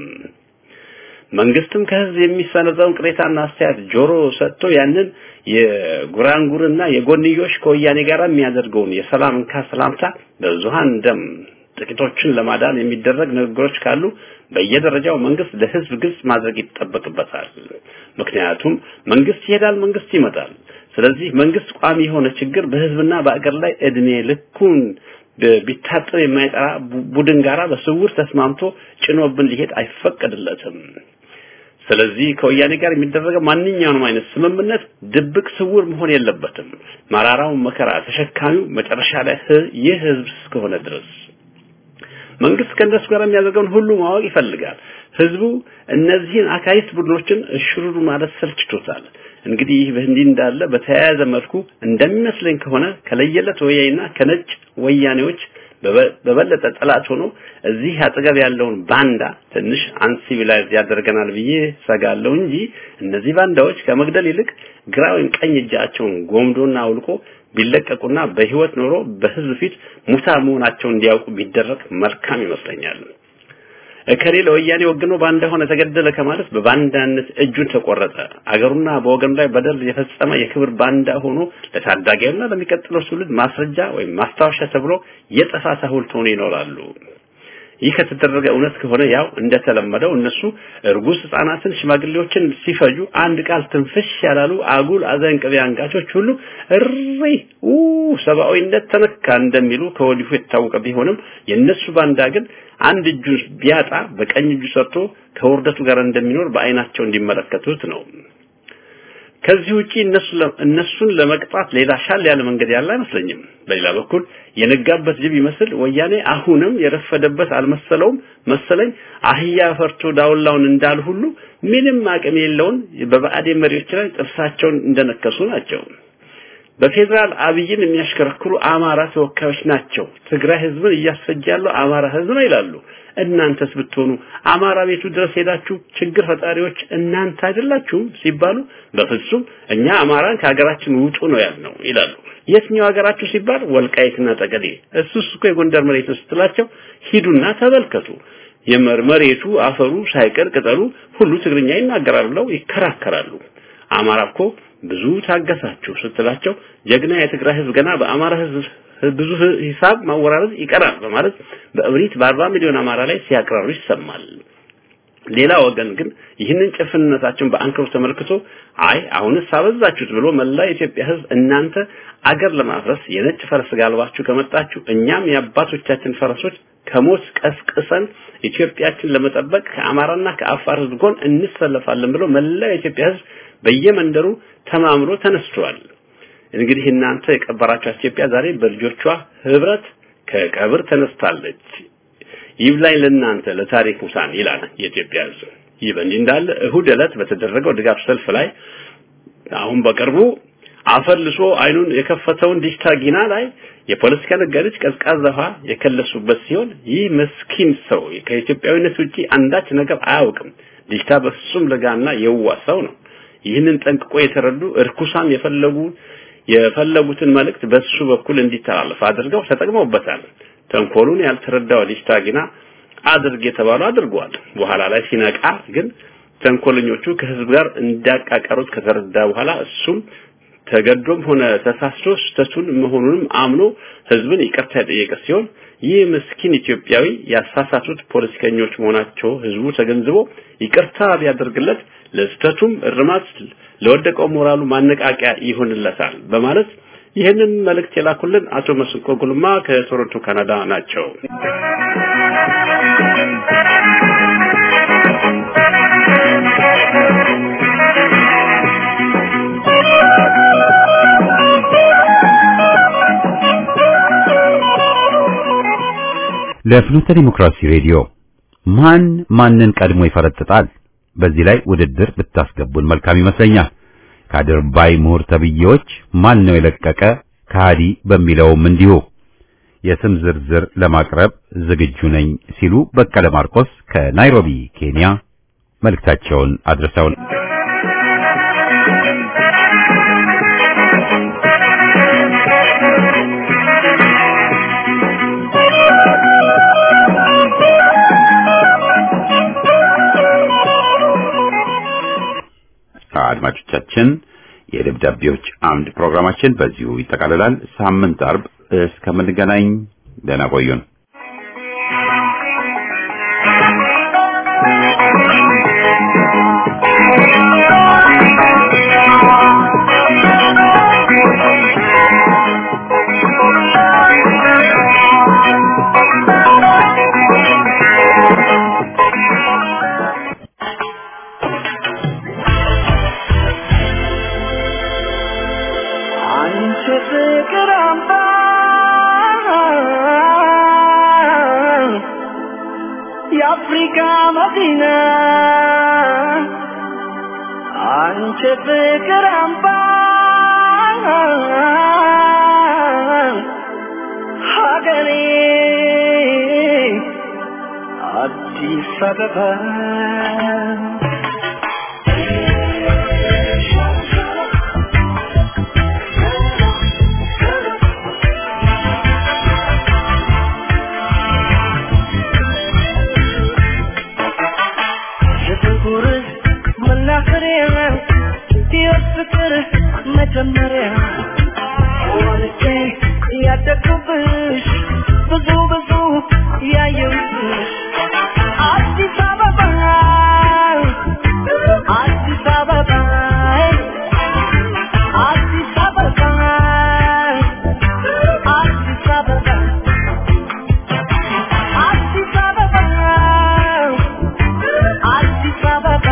መንግስትም ከህዝብ የሚሰነዘውን ቅሬታና አስተያየት ጆሮ ሰጥቶ ያንን የጉራንጉርና የጎንዮሽ ከወያኔ ጋር የሚያደርገውን የሰላም ካሰላምታ በዙሃን ደም ጥቂቶችን ለማዳን የሚደረግ ንግግሮች ካሉ በየደረጃው መንግስት ለህዝብ ግልጽ ማድረግ ይጠበቅበታል። ምክንያቱም መንግስት ይሄዳል መንግስት ይመጣል። ስለዚህ መንግስት ቋሚ የሆነ ችግር በህዝብና በአገር ላይ እድሜ ልኩን ቢታጠብ የማይጠራ ቡድን ጋራ በስውር ተስማምቶ ጭኖብን ሊሄድ አይፈቀድለትም። ስለዚህ ከወያኔ ጋር የሚደረገው ማንኛውንም አይነት ስምምነት ድብቅ ስውር መሆን የለበትም። ማራራው መከራ ተሸካሚው መጨረሻ ላይ ይህ ህዝብ እስከሆነ ድረስ መንግስት ከነሱ ጋር የሚያደርገውን ሁሉ ማወቅ ይፈልጋል። ህዝቡ እነዚህን አካይስት ቡድኖችን እሽሩሩ ማለት ሰልችቶታል። እንግዲህ በእንዲህ እንዳለ በተያያዘ መልኩ እንደሚመስለኝ ከሆነ ከለየለት ወያኔና ከነጭ ወያኔዎች በበለጠ ጠላት ሆኖ እዚህ አጠገብ ያለውን ባንዳ ትንሽ አንሲቪላይዝ ያደርገናል ብዬ ሰጋለሁ እንጂ እነዚህ ባንዳዎች ከመግደል ይልቅ ግራውን ቀኝ እጃቸውን ጎምዶና አውልቆ ቢለቀቁና በህይወት ኖሮ በህዝብ ፊት ሙታ መሆናቸውን እንዲያውቁ ቢደረግ መልካም ይመስለኛል። እከሌለ ወያኔ ወግኖ ባንዳ ሆነ ተገደለ ከማለት በባንዳነት እጁን ተቆረጠ አገሩና በወገን ላይ በደል የፈጸመ የክብር ባንዳ ሆኖ ለታዳጊውና ለሚቀጥለው ትውልድ ማስረጃ ወይም ማስታወሻ ተብሎ የጠፋ ሐውልት ሆኖ ይኖራሉ። ይህ ከተደረገ እውነት ከሆነ ያው እንደተለመደው እነሱ እርጉዝ ህፃናትን ሽማግሌዎችን ሲፈጁ አንድ ቃል ትንፍሽ ያላሉ አጉል አዘንቅቤ አንጋቾች ሁሉ እሪ ኡ ሰብአዊነት ተነካ እንደሚሉ ከወዲሁ የታወቀ ቢሆንም የነሱ ባንዳ ግን አንድ እጁ ቢያጣ በቀኝ እጁ ሰርቶ ከወርደቱ ጋር እንደሚኖር በአይናቸው እንዲመለከቱት ነው። ከዚህ ውጪ እነሱ እነሱን ለመቅጣት ሌላ ሻል ያለ መንገድ ያለ አይመስለኝም። በሌላ በኩል የነጋበት ጅብ ይመስል ወያኔ አሁንም የረፈደበት አልመሰለውም መሰለኝ አህያ ፈርቶ ዳውላውን እንዳል ሁሉ ምንም አቅም የለውን በባዕዴ መሪዎች ላይ ጥርሳቸውን እንደነከሱ ናቸው። በፌደራል አብይን የሚያሽከረክሩ አማራ ተወካዮች ናቸው። ትግራይ ህዝብን እያስፈጃለው አማራ ህዝብ ነው ይላሉ። እናንተስ ብትሆኑ አማራ ቤቱ ድረስ ሄዳችሁ ችግር ፈጣሪዎች እናንተ አይደላችሁም ሲባሉ በፍጹም እኛ አማራን ከሀገራችን ውጡ ነው ያልነው ይላሉ። የትኛው ሀገራችሁ ሲባል ወልቃይትና ጠገዴ እሱስ እኮ የጎንደር መሬት ስትላቸው ሂዱና ተበልከቱ የመርመሬቱ አፈሩ ሳይቀር ቅጠሉ ሁሉ ትግርኛ ይናገራሉ ብለው ይከራከራሉ። አማራ እኮ ብዙ ታገሳችሁ ስትላቸው ጀግና የትግራይ ህዝብ ገና በአማራ ህዝብ ብዙ ሂሳብ ማወራረድ ይቀራል በማለት በእብሪት በአርባ ሚሊዮን አማራ ላይ ሲያቀራሩ ይሰማል። ሌላ ወገን ግን ይህንን ጭፍንነታቸውን በአንክሮ ተመልክቶ አይ አሁንስ አበዛችሁት ብሎ መላ የኢትዮጵያ ህዝብ እናንተ አገር ለማፍረስ የነጭ ፈረስ ጋልባችሁ ከመጣችሁ እኛም የአባቶቻችን ፈረሶች ከሞት ቀስቅሰን ኢትዮጵያችን ለመጠበቅ ከአማራና ከአፋር ህዝብ ጎን እንሰለፋለን ብሎ መላ የኢትዮጵያ ህዝብ በየመንደሩ ተማምሮ ተነስቷል። እንግዲህ እናንተ የቀበራችሁ ኢትዮጵያ ዛሬ በልጆቿ ህብረት ከቀብር ተነስታለች። ይብላኝ ለናንተ ለታሪክ ሙሳን ይላል የኢትዮጵያ ህዝብ። ይህ በእንዲህ እንዳለ እሁድ ዕለት በተደረገው ድጋፍ ሰልፍ ላይ አሁን በቅርቡ አፈልሶ አይኑን የከፈተውን ዲሽታጊና ላይ የፖለቲካ ነጋዴዎች ቀዝቃዛ ውሃ የከለሱበት ሲሆን ይህ መስኪን ሰው ከኢትዮጵያዊነት ውጪ አንዳች ነገር አያውቅም። ዲሽታ በፍጹም ለጋና የዋሰው ነው። ይህንን ጠንቅቆ የተረዱ እርኩሳን የፈለጉ የፈለጉትን መልእክት በሱ በኩል እንዲተላለፍ አድርገው ተጠቅመውበታል። ተንኮሉን ያልተረዳው ዲሽታጊና አድርግ የተባለው አድርጓል። በኋላ ላይ ሲነቃ ግን ተንኮለኞቹ ከህዝብ ጋር እንዳቃቀሩት ከተረዳ በኋላ እሱም ተገዶም ሆነ ተሳስቶ ስተቱን መሆኑንም አምኖ ህዝብን ይቅርታ ጠየቀ ሲሆን ይህ ምስኪን ኢትዮጵያዊ ያሳሳቱት ፖለቲከኞች መሆናቸው ህዝቡ ተገንዝቦ ይቅርታ ቢያደርግለት ለስተቱም እርማት ለወደቀው ሞራሉ ማነቃቂያ ይሆንለታል በማለት ይህንን መልእክት የላኩልን አቶ መስንቆ ጉልማ ከቶሮንቶ ካናዳ ናቸው። ለፍኖተ ዲሞክራሲ ሬዲዮ ማን ማንን ቀድሞ ይፈረጥጣል? በዚህ ላይ ውድድር ብታስገቡን መልካም ይመስለኛል። ካድርባይ ምሁር ተብዬዎች ማን ነው የለቀቀ ካዲ በሚለውም እንዲሁ የስም ዝርዝር ለማቅረብ ዝግጁ ነኝ ሲሉ በቀለ ማርቆስ ከናይሮቢ ኬንያ መልእክታቸውን አድርሰውን አድማጮቻችን የደብዳቤዎች አምድ ፕሮግራማችን በዚሁ ይጠቃልላል። ሳምንት አርብ እስከምንገናኝ ደህና ቆዩን። የአፍሪካ መዲና አንቺ ፍቅር አምባ ሀገሬ አዲስ አበባ የፍቅር መጀመሪያ ወልጄ ያደግኩብሽ ብዙ ብዙ ያየሁብሽ አዲስ አበባ አዲስ አበባ አዲስ አበባ አዲስ አበባ አዲስ አበባ አዲስ አበባ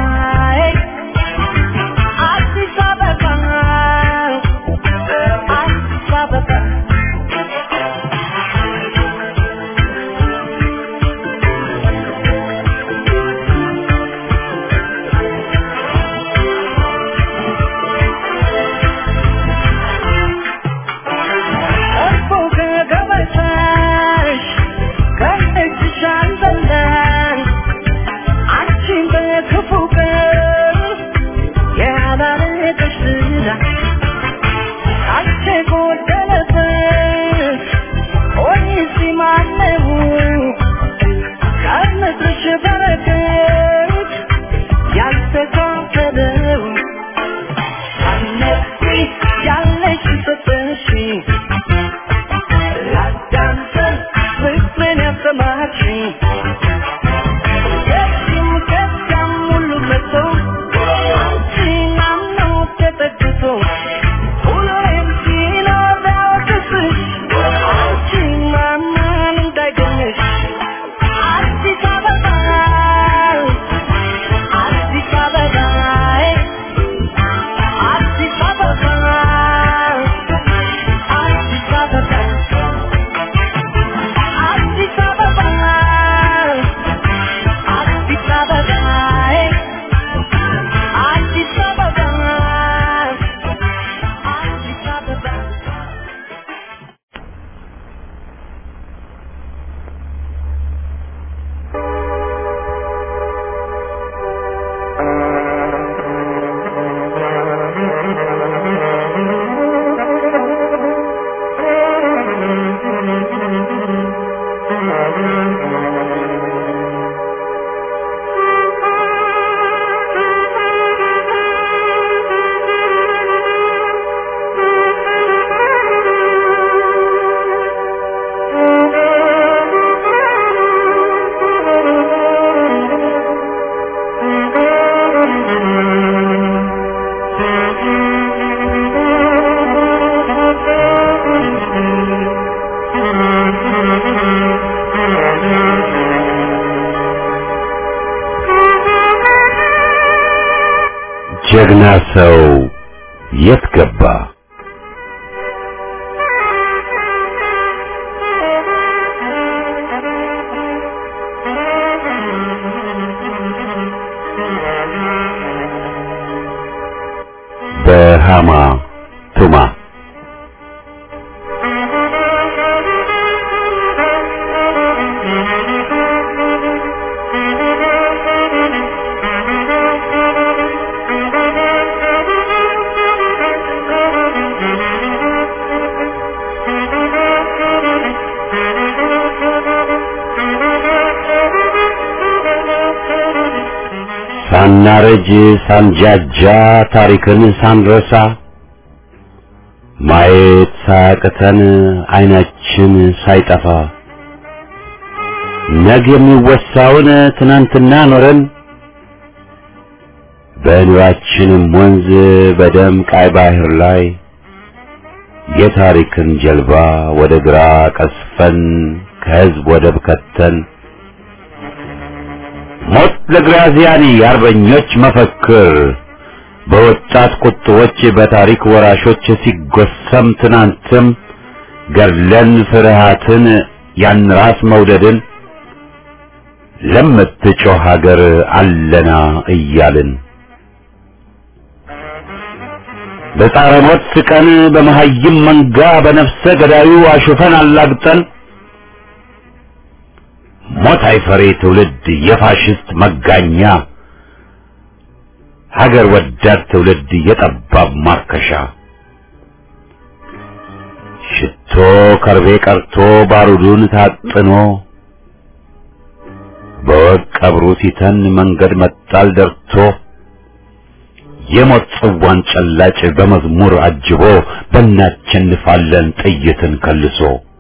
ጀግና ሰው የት ገባ? በሃማ ቱማ ሳናረጅ ሳንጃጃ ታሪክን ሳንረሳ ማየት ሳያቅተን አይናችን ሳይጠፋ ነገ የሚወሳውን ትናንትና ኖረን በኑራችንም ወንዝ በደም ቀይ ባህር ላይ የታሪክን ጀልባ ወደ ግራ ቀስፈን ከህዝብ ወደብ ከተን ሞት ለግራዚያኒ የአርበኞች መፈክር በወጣት ቁጥቦች በታሪክ ወራሾች ሲጎሰም ትናንትም ገድለን ፍርሃትን ያን ራስ መውደድን ለምትጮህ ሀገር አለና እያልን በጣረ ሞት ቀን በመሃይም መንጋ በነፍሰ ገዳዩ አሹፈን አላግጠን ሞት አይፈሬ ትውልድ የፋሽስት መጋኛ ሀገር ወዳድ ትውልድ የጠባብ ማርከሻ ሽቶ ከርቤ ቀርቶ ባሩዱን ታጥኖ በወቅ ቀብሩ ሲተን መንገድ መጣል ደርቶ የሞት ጽዋን ጨላጭ በመዝሙር አጅቦ በእናቸንፋለን ጥይትን ከልሶ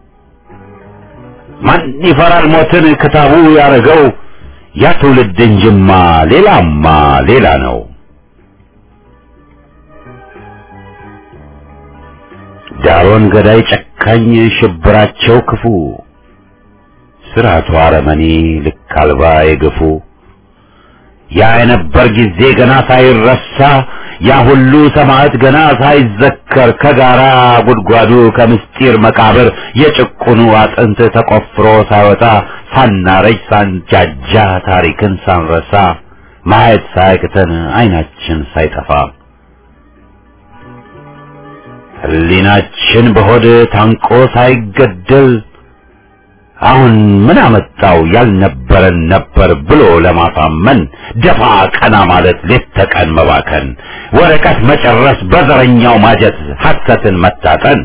ማን ይፈራል ሞትን ክታቡ ያረገው ያ ትውልድ እንጅማ ሌላማ ሌላ ነው። ዳሮን ገዳይ ጨካኝ ሽብራቸው ክፉ ስራቱ አረመኔ ልክ አልባ የገፉ ያ የነበር ጊዜ ገና ሳይረሳ ያ ሁሉ ሰማዕት ገና ሳይዘከር ከጋራ ጉድጓዱ ከምስጢር መቃብር የጭቁኑ አጥንት ተቆፍሮ ሳይወጣ ሳናረጅ ሳንጃጃ ታሪክን ሳንረሳ ማየት ሳይክተን አይናችን ሳይጠፋ ህሊናችን በሆድ ታንቆ ሳይገደል አሁን ምን አመጣው ያልነበረን ነበር ብሎ ለማሳመን ደፋ ቀና ማለት ሌት ተቀን መባከን ወረቀት መጨረስ በዘረኛው ማጀት ሐሰትን መታጠን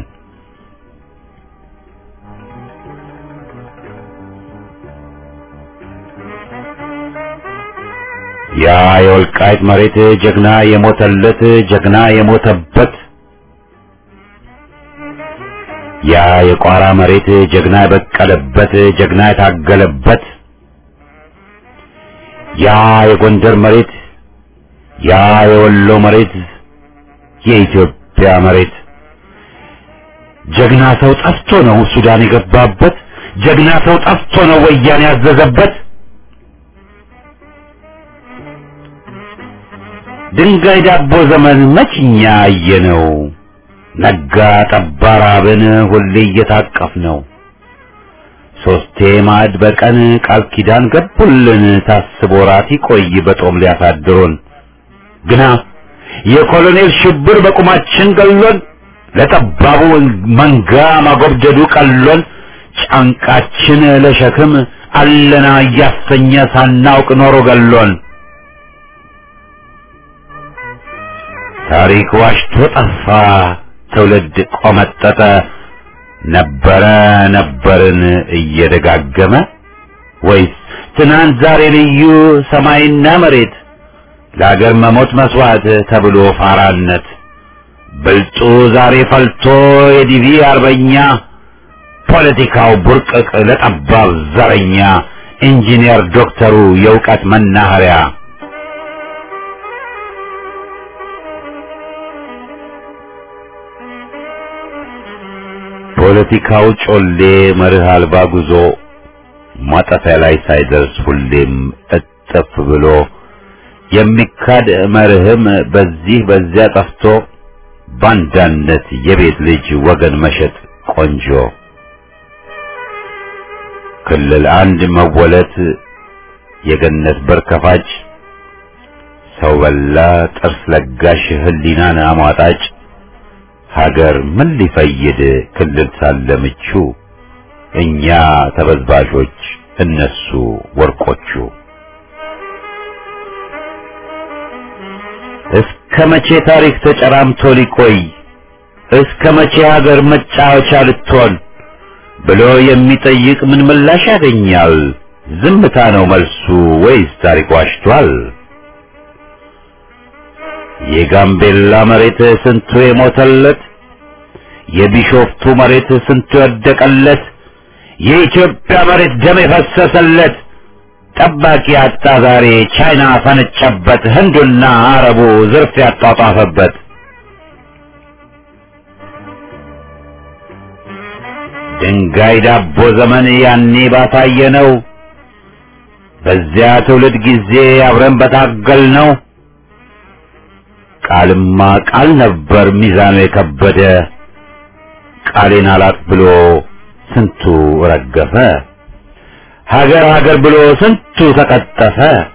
ያ የወልቃይት መሬት ጀግና የሞተለት ጀግና የሞተበት ያ የቋራ መሬት ጀግና የበቀለበት ጀግና የታገለበት ያ የጎንደር መሬት ያ የወሎ መሬት የኢትዮጵያ መሬት ጀግና ሰው ጠፍቶ ነው ሱዳን የገባበት ጀግና ሰው ጠፍቶ ነው ወያኔ ያዘዘበት ድንጋይ ዳቦ ዘመን መችኛ አየነው ነጋ ጠባ ራብን ሁሌ እየታቀፍ ነው ሶስቴ ማዕድ በቀን ቃል ኪዳን ገቡልን ታስቦ ራት ይቆይ በጦም ሊያሳድሩን ግና የኮሎኔል ሽብር በቁማችን ገሎን ለጠባቡ መንጋ ማጎብደዱ ቀሎን ጫንቃችን ለሸክም አለና እያሰኘ ሳናውቅ ኖሮ ገሎን ታሪክ ዋሽቶ ጠፋ ትውልድ ቆመጠጠ ነበረ ነበርን እየደጋገመ ወይስ ትናንት ዛሬ ልዩ ሰማይና መሬት ለአገር መሞት መስዋዕት ተብሎ ፋራነት ብልጡ ዛሬ ፈልቶ የዲቪ አርበኛ ፖለቲካው ቡርቅቅ ለጠባብ ዘረኛ ኢንጂነር ዶክተሩ የእውቀት መናኸሪያ ፖለቲካው ጮሌ መርህ አልባ ጉዞ ማጠፊያ ላይ ሳይደርስ ሁሌም እጥፍ ብሎ የሚካድ መርህም በዚህ በዚያ ጠፍቶ ባንዳነት የቤት ልጅ ወገን መሸጥ ቆንጆ ክልል አንድ መወለት የገነት በር ከፋጭ ሰው በላ ጥርስ ለጋሽ ህሊናን አሟጣጭ ሀገር ምን ሊፈይድ ክልል ሳለ ምቹ እኛ ተበዝባዦች እነሱ ወርቆቹ እስከ መቼ ታሪክ ተጨራምቶ ሊቆይ እስከ መቼ ሀገር መጫወቻ ልትሆን ብሎ የሚጠይቅ ምን ምላሽ ያገኛል ዝምታ ነው መልሱ ወይስ ታሪክ ዋሽቷል የጋምቤላ መሬት ስንቱ የሞተለት የቢሾፍቱ መሬት ስንቱ ያደቀለት የኢትዮጵያ መሬት ደም የፈሰሰለት ጠባቂ አጣ ዛሬ ቻይና ፈነጨበት ህንዱና አረቡ ዝርፍ ያጣጣፈበት ድንጋይ ዳቦ ዘመን ያኔ ባሳየ ነው በዚያ ትውልድ ጊዜ አብረን በታገል ነው ቃልማ ቃል ነበር ሚዛኑ የከበደ ቃሌን አላጥ ብሎ ስንቱ ረገፈ ሀገር ሀገር ብሎ ስንቱ ተቀጠፈ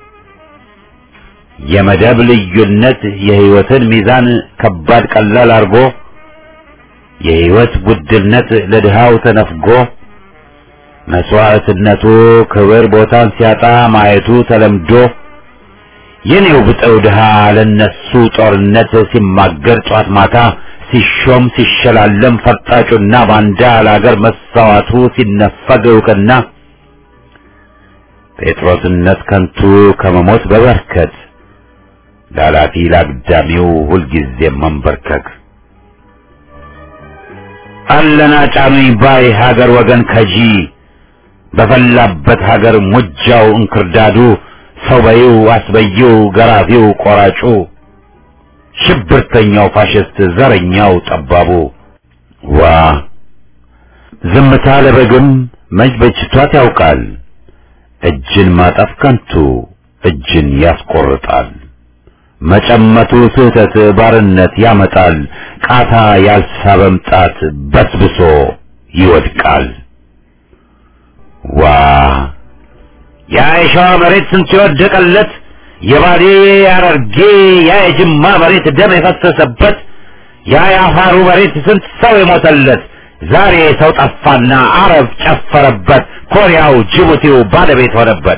የመደብ ልዩነት የህይወትን ሚዛን ከባድ ቀላል አርጎ የህይወት ውድነት ለድሃው ተነፍጎ መስዋዕትነቱ ክብር ቦታን ሲያጣ ማየቱ ተለምዶ የኔው ብጠው ድሃ ለነሱ ጦርነት ሲማገር ጧት ማታ ሲሾም ሲሸላለም ፈርጣጩና ባንዳ ለአገር መሳዋቱ ሲነፈግ እውቅና ጴጥሮስነት ከንቱ ከመሞት በበርከት ላላፊ ላግዳሚው ሁልጊዜ መንበርከክ አለና ጫኑኝ ባይ ሀገር ወገን ከጂ በፈላበት ሀገር ሙጃው እንክርዳዱ ሰው በይው አስበይው ገራፊው ቆራጩ ሽብርተኛው ፋሽስት ዘረኛው ጠባቡ ዋ ዝምታ ለበግም መች በጅቷት ያውቃል እጅን ማጠፍ ከንቱ እጅን ያስቆርጣል መጨመቱ ስህተት ባርነት ያመጣል ቃታ ያልሳበም ጣት በስብሶ ይወድቃል ዋ ያ የሸዋ መሬት ስንት የወደቀለት የባሌ ያረርጌ ያ የጅማ መሬት ደም የፈሰሰበት ያ የአፋሩ መሬት ስንት ሰው የሞተለት ዛሬ ሰው ጠፋና አረብ ጨፈረበት ኮሪያው ጅቡቲው ባለቤት ሆነበት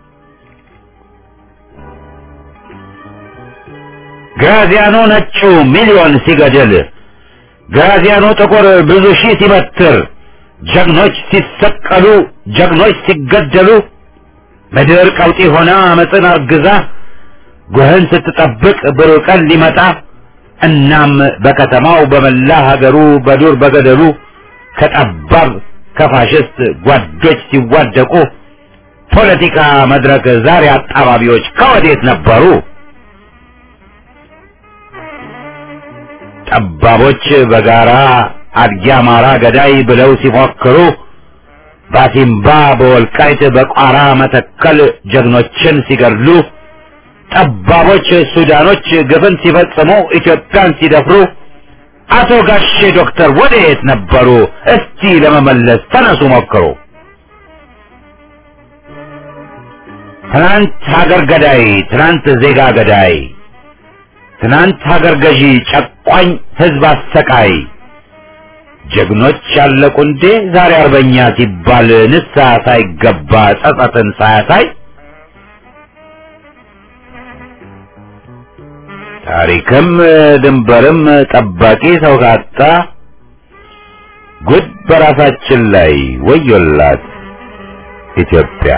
ግራዚያኖ ነጩ ሚሊዮን ሲገድል ግራዚያኖ ጥቁር ብዙ ሺህ ሲበትር ጀግኖች ሲሰቀሉ ጀግኖች ሲገደሉ ምድር ቀውጢ ሆና አመፅን አርግዛ ጎህን ስትጠብቅ ብሩህ ቀን ሊመጣ እናም በከተማው በመላ ሀገሩ በዱር በገደሉ ከጠባብ ከፋሽስት ጓዶች ሲዋደቁ ፖለቲካ መድረክ ዛሬ አጣባቢዎች ከወዴት ነበሩ? ጠባቦች በጋራ አድጊ አማራ ገዳይ ብለው ሲፎክሩ ባሲምባ በወልቃይት በቋራ መተከል ጀግኖችን ሲገድሉ ጠባቦች ሱዳኖች ግፍን ሲፈጽሙ ኢትዮጵያን ሲደፍሩ አቶ ጋሼ ዶክተር ወዴት ነበሩ? እስቲ ለመመለስ ተነሱ ሞክሩ። ትናንት ሀገር ገዳይ ትናንት ዜጋ ገዳይ ትናንት ሀገር ገዢ ጨቋኝ ህዝብ አሰቃይ ጀግኖች ያለቁ እንዴ ዛሬ አርበኛ ሲባል ንስሐ ሳይገባ ጸጸትን ሳያሳይ ታሪክም ድንበርም ጠባቂ ሰው ካጣ ጉድ በራሳችን ላይ ወዮላት ኢትዮጵያ።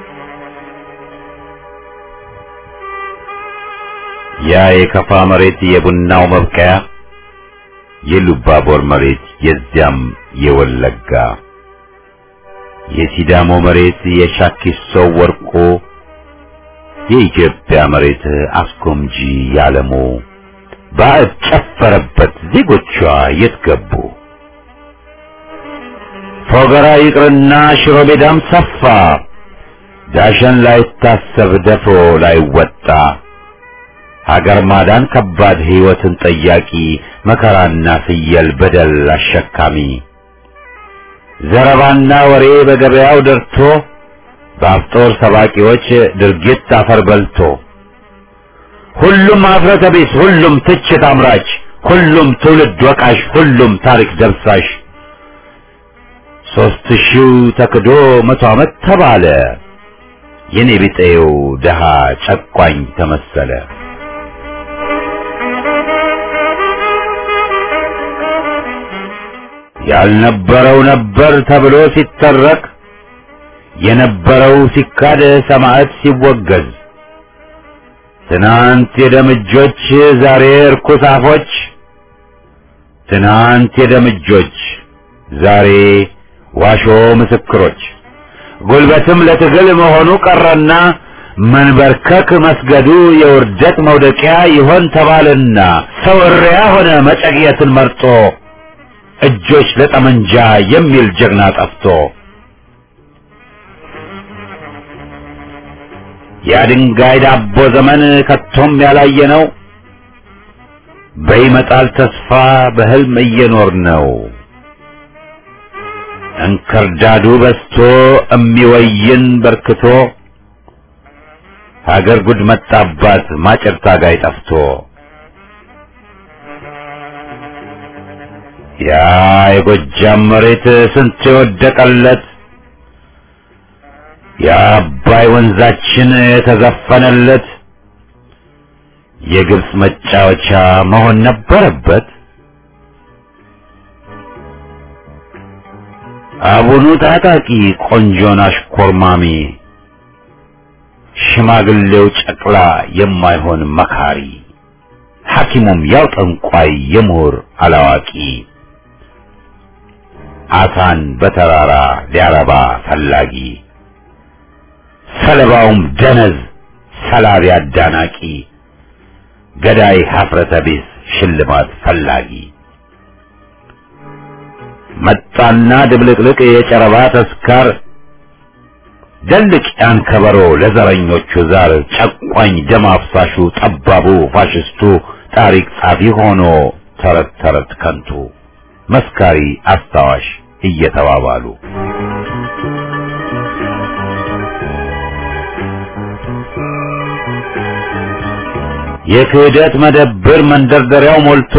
ያ የከፋ መሬት የቡናው መብቀያ የሉባቦር መሬት የዚያም የወለጋ የሲዳሞ መሬት የሻኪሶ ወርቆ የኢትዮጵያ መሬት አስኮምጂ ያለሞ ባዕድ ጨፈረበት ዜጎቿ የት ገቡ? ፎገራ ይቅርና ሽሮ ሜዳም ሰፋ ዳሸን ላይ ታሰብ ደፍሮ ላይ ወጣ ሀገር ማዳን ከባድ ህይወትን ጠያቂ መከራና ፍየል በደል አሸካሚ ዘረባና ወሬ በገበያው ደርቶ በአፍጦር ሰባቂዎች ድርጊት አፈር በልቶ ሁሉም አፍረተ ቢስ ሁሉም ትችት አምራች ሁሉም ትውልድ ወቃሽ ሁሉም ታሪክ ደብሳሽ ሶስት ሺው ተክዶ መቶ ዓመት ተባለ የኔ ቢጤው ደሃ ጨቋኝ ተመሰለ። ያልነበረው ነበር ተብሎ ሲተረክ የነበረው ሲካድ ሰማዕት ሲወገዝ ትናንት የደምጆች ዛሬ እርኩስ አፎች ትናንት የደምጆች ዛሬ ዋሾ ምስክሮች ጉልበትም ለትግል መሆኑ ቀረና መንበርከክ መስገዱ የውርደት መውደቂያ ይሆን ተባለና ሰው እሪያ ሆነ መጨቅየትን መርጦ እጆች ለጠመንጃ የሚል ጀግና ጠፍቶ የድንጋይ ዳቦ ዘመን ከቶም ያላየ ነው በይመጣል ተስፋ በህልም እየኖር ነው እንክርዳዱ በስቶ እሚወይን በርክቶ ሀገር ጉድ መጣባት ማጨር ታጋይ ጠፍቶ ያ የጎጃም መሬት ስንት የወደቀለት የአባይ ወንዛችን የተዘፈነለት የግብጽ መጫወቻ መሆን ነበረበት። አቡኑ ታጣቂ ቆንጆን አሽኮርማሚ ሽማግሌው ጨቅላ የማይሆን መካሪ ሐኪሙም ያው ጠንቋይ የምሁር አላዋቂ አሳን በተራራ ሊያረባ ፈላጊ ሰለባውም ደነዝ ሰላቢ አዳናቂ ገዳይ ሀፍረተ ቢስ ሽልማት ፈላጊ መጣና ድብልቅልቅ የጨረባ ተስካር ደልቅ ያን ከበሮ ለዘረኞቹ ዛር ጨቋኝ ደም አፍሳሹ ጠባቡ ፋሽስቱ ታሪክ ጻፊ ሆኖ ተረት ተረት ከንቱ መስካሪ አስታዋሽ እየተባባሉ የክህደት መደብር መንደርደሪያው ሞልቶ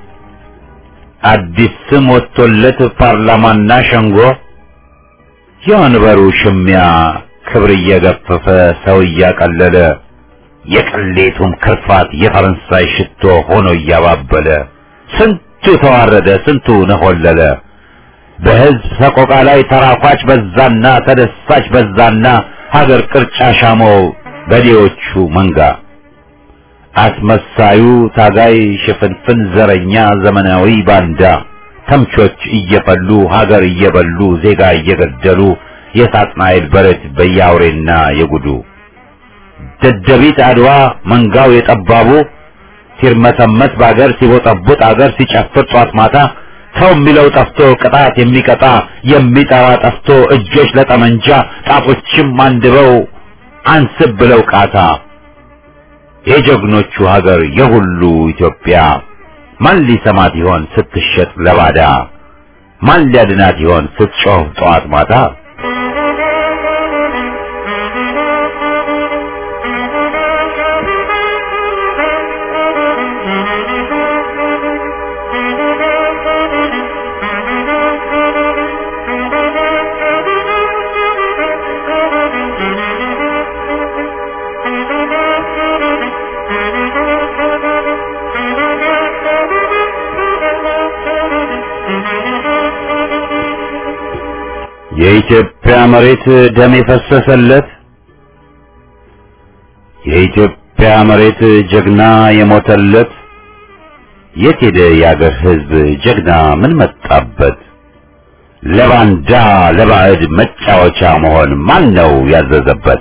አዲስ ስም ወጥቶለት ፓርላማና ሸንጎ የወንበሩ ሽሚያ ክብር እየገፈፈ ሰው እያቀለለ የቅሌቱም ክርፋት የፈረንሳይ ሽቶ ሆኖ እያባበለ ስንቱ ተዋረደ ስንቱ ነሆለለ በህዝብ ሰቆቃ ላይ ተራኳች በዛና ተደሳች በዛና ሀገር ቅርጫ ሻመው በዴዎቹ መንጋ አስመሳዩ ታጋይ ሽፍንፍን ዘረኛ ዘመናዊ ባንዳ ተምቾች እየፈሉ ሀገር እየበሉ ዜጋ እየገደሉ የሳጥናኤል በረት በያውሬና የጉዱ ደደቢት አድዋ መንጋው የጠባቡ ሲርመሰመስ ባገር ሲቦጠቡጥ አገር ሲጨፍር ጧት ማታ ሰው የሚለው ጠፍቶ ቅጣት የሚቀጣ የሚጠራ ጠፍቶ እጆች ለጠመንጃ ጣቶችም አንድበው አንስብ ብለው ቃታ የጀግኖቹ ሀገር የሁሉ ኢትዮጵያ ማን ሊሰማት ይሆን ስትሸጥ ለባዳ ማን ሊያድናት ይሆን ስትጮህ ጧት ማታ የኢትዮጵያ መሬት ደም የፈሰሰለት የኢትዮጵያ መሬት ጀግና የሞተለት የት ሄደ የአገር ሕዝብ ጀግና ምን መጣበት ለባንዳ ለባዕድ መጫወቻ መሆን ማን ነው ያዘዘበት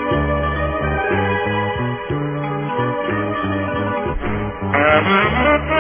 Thank you.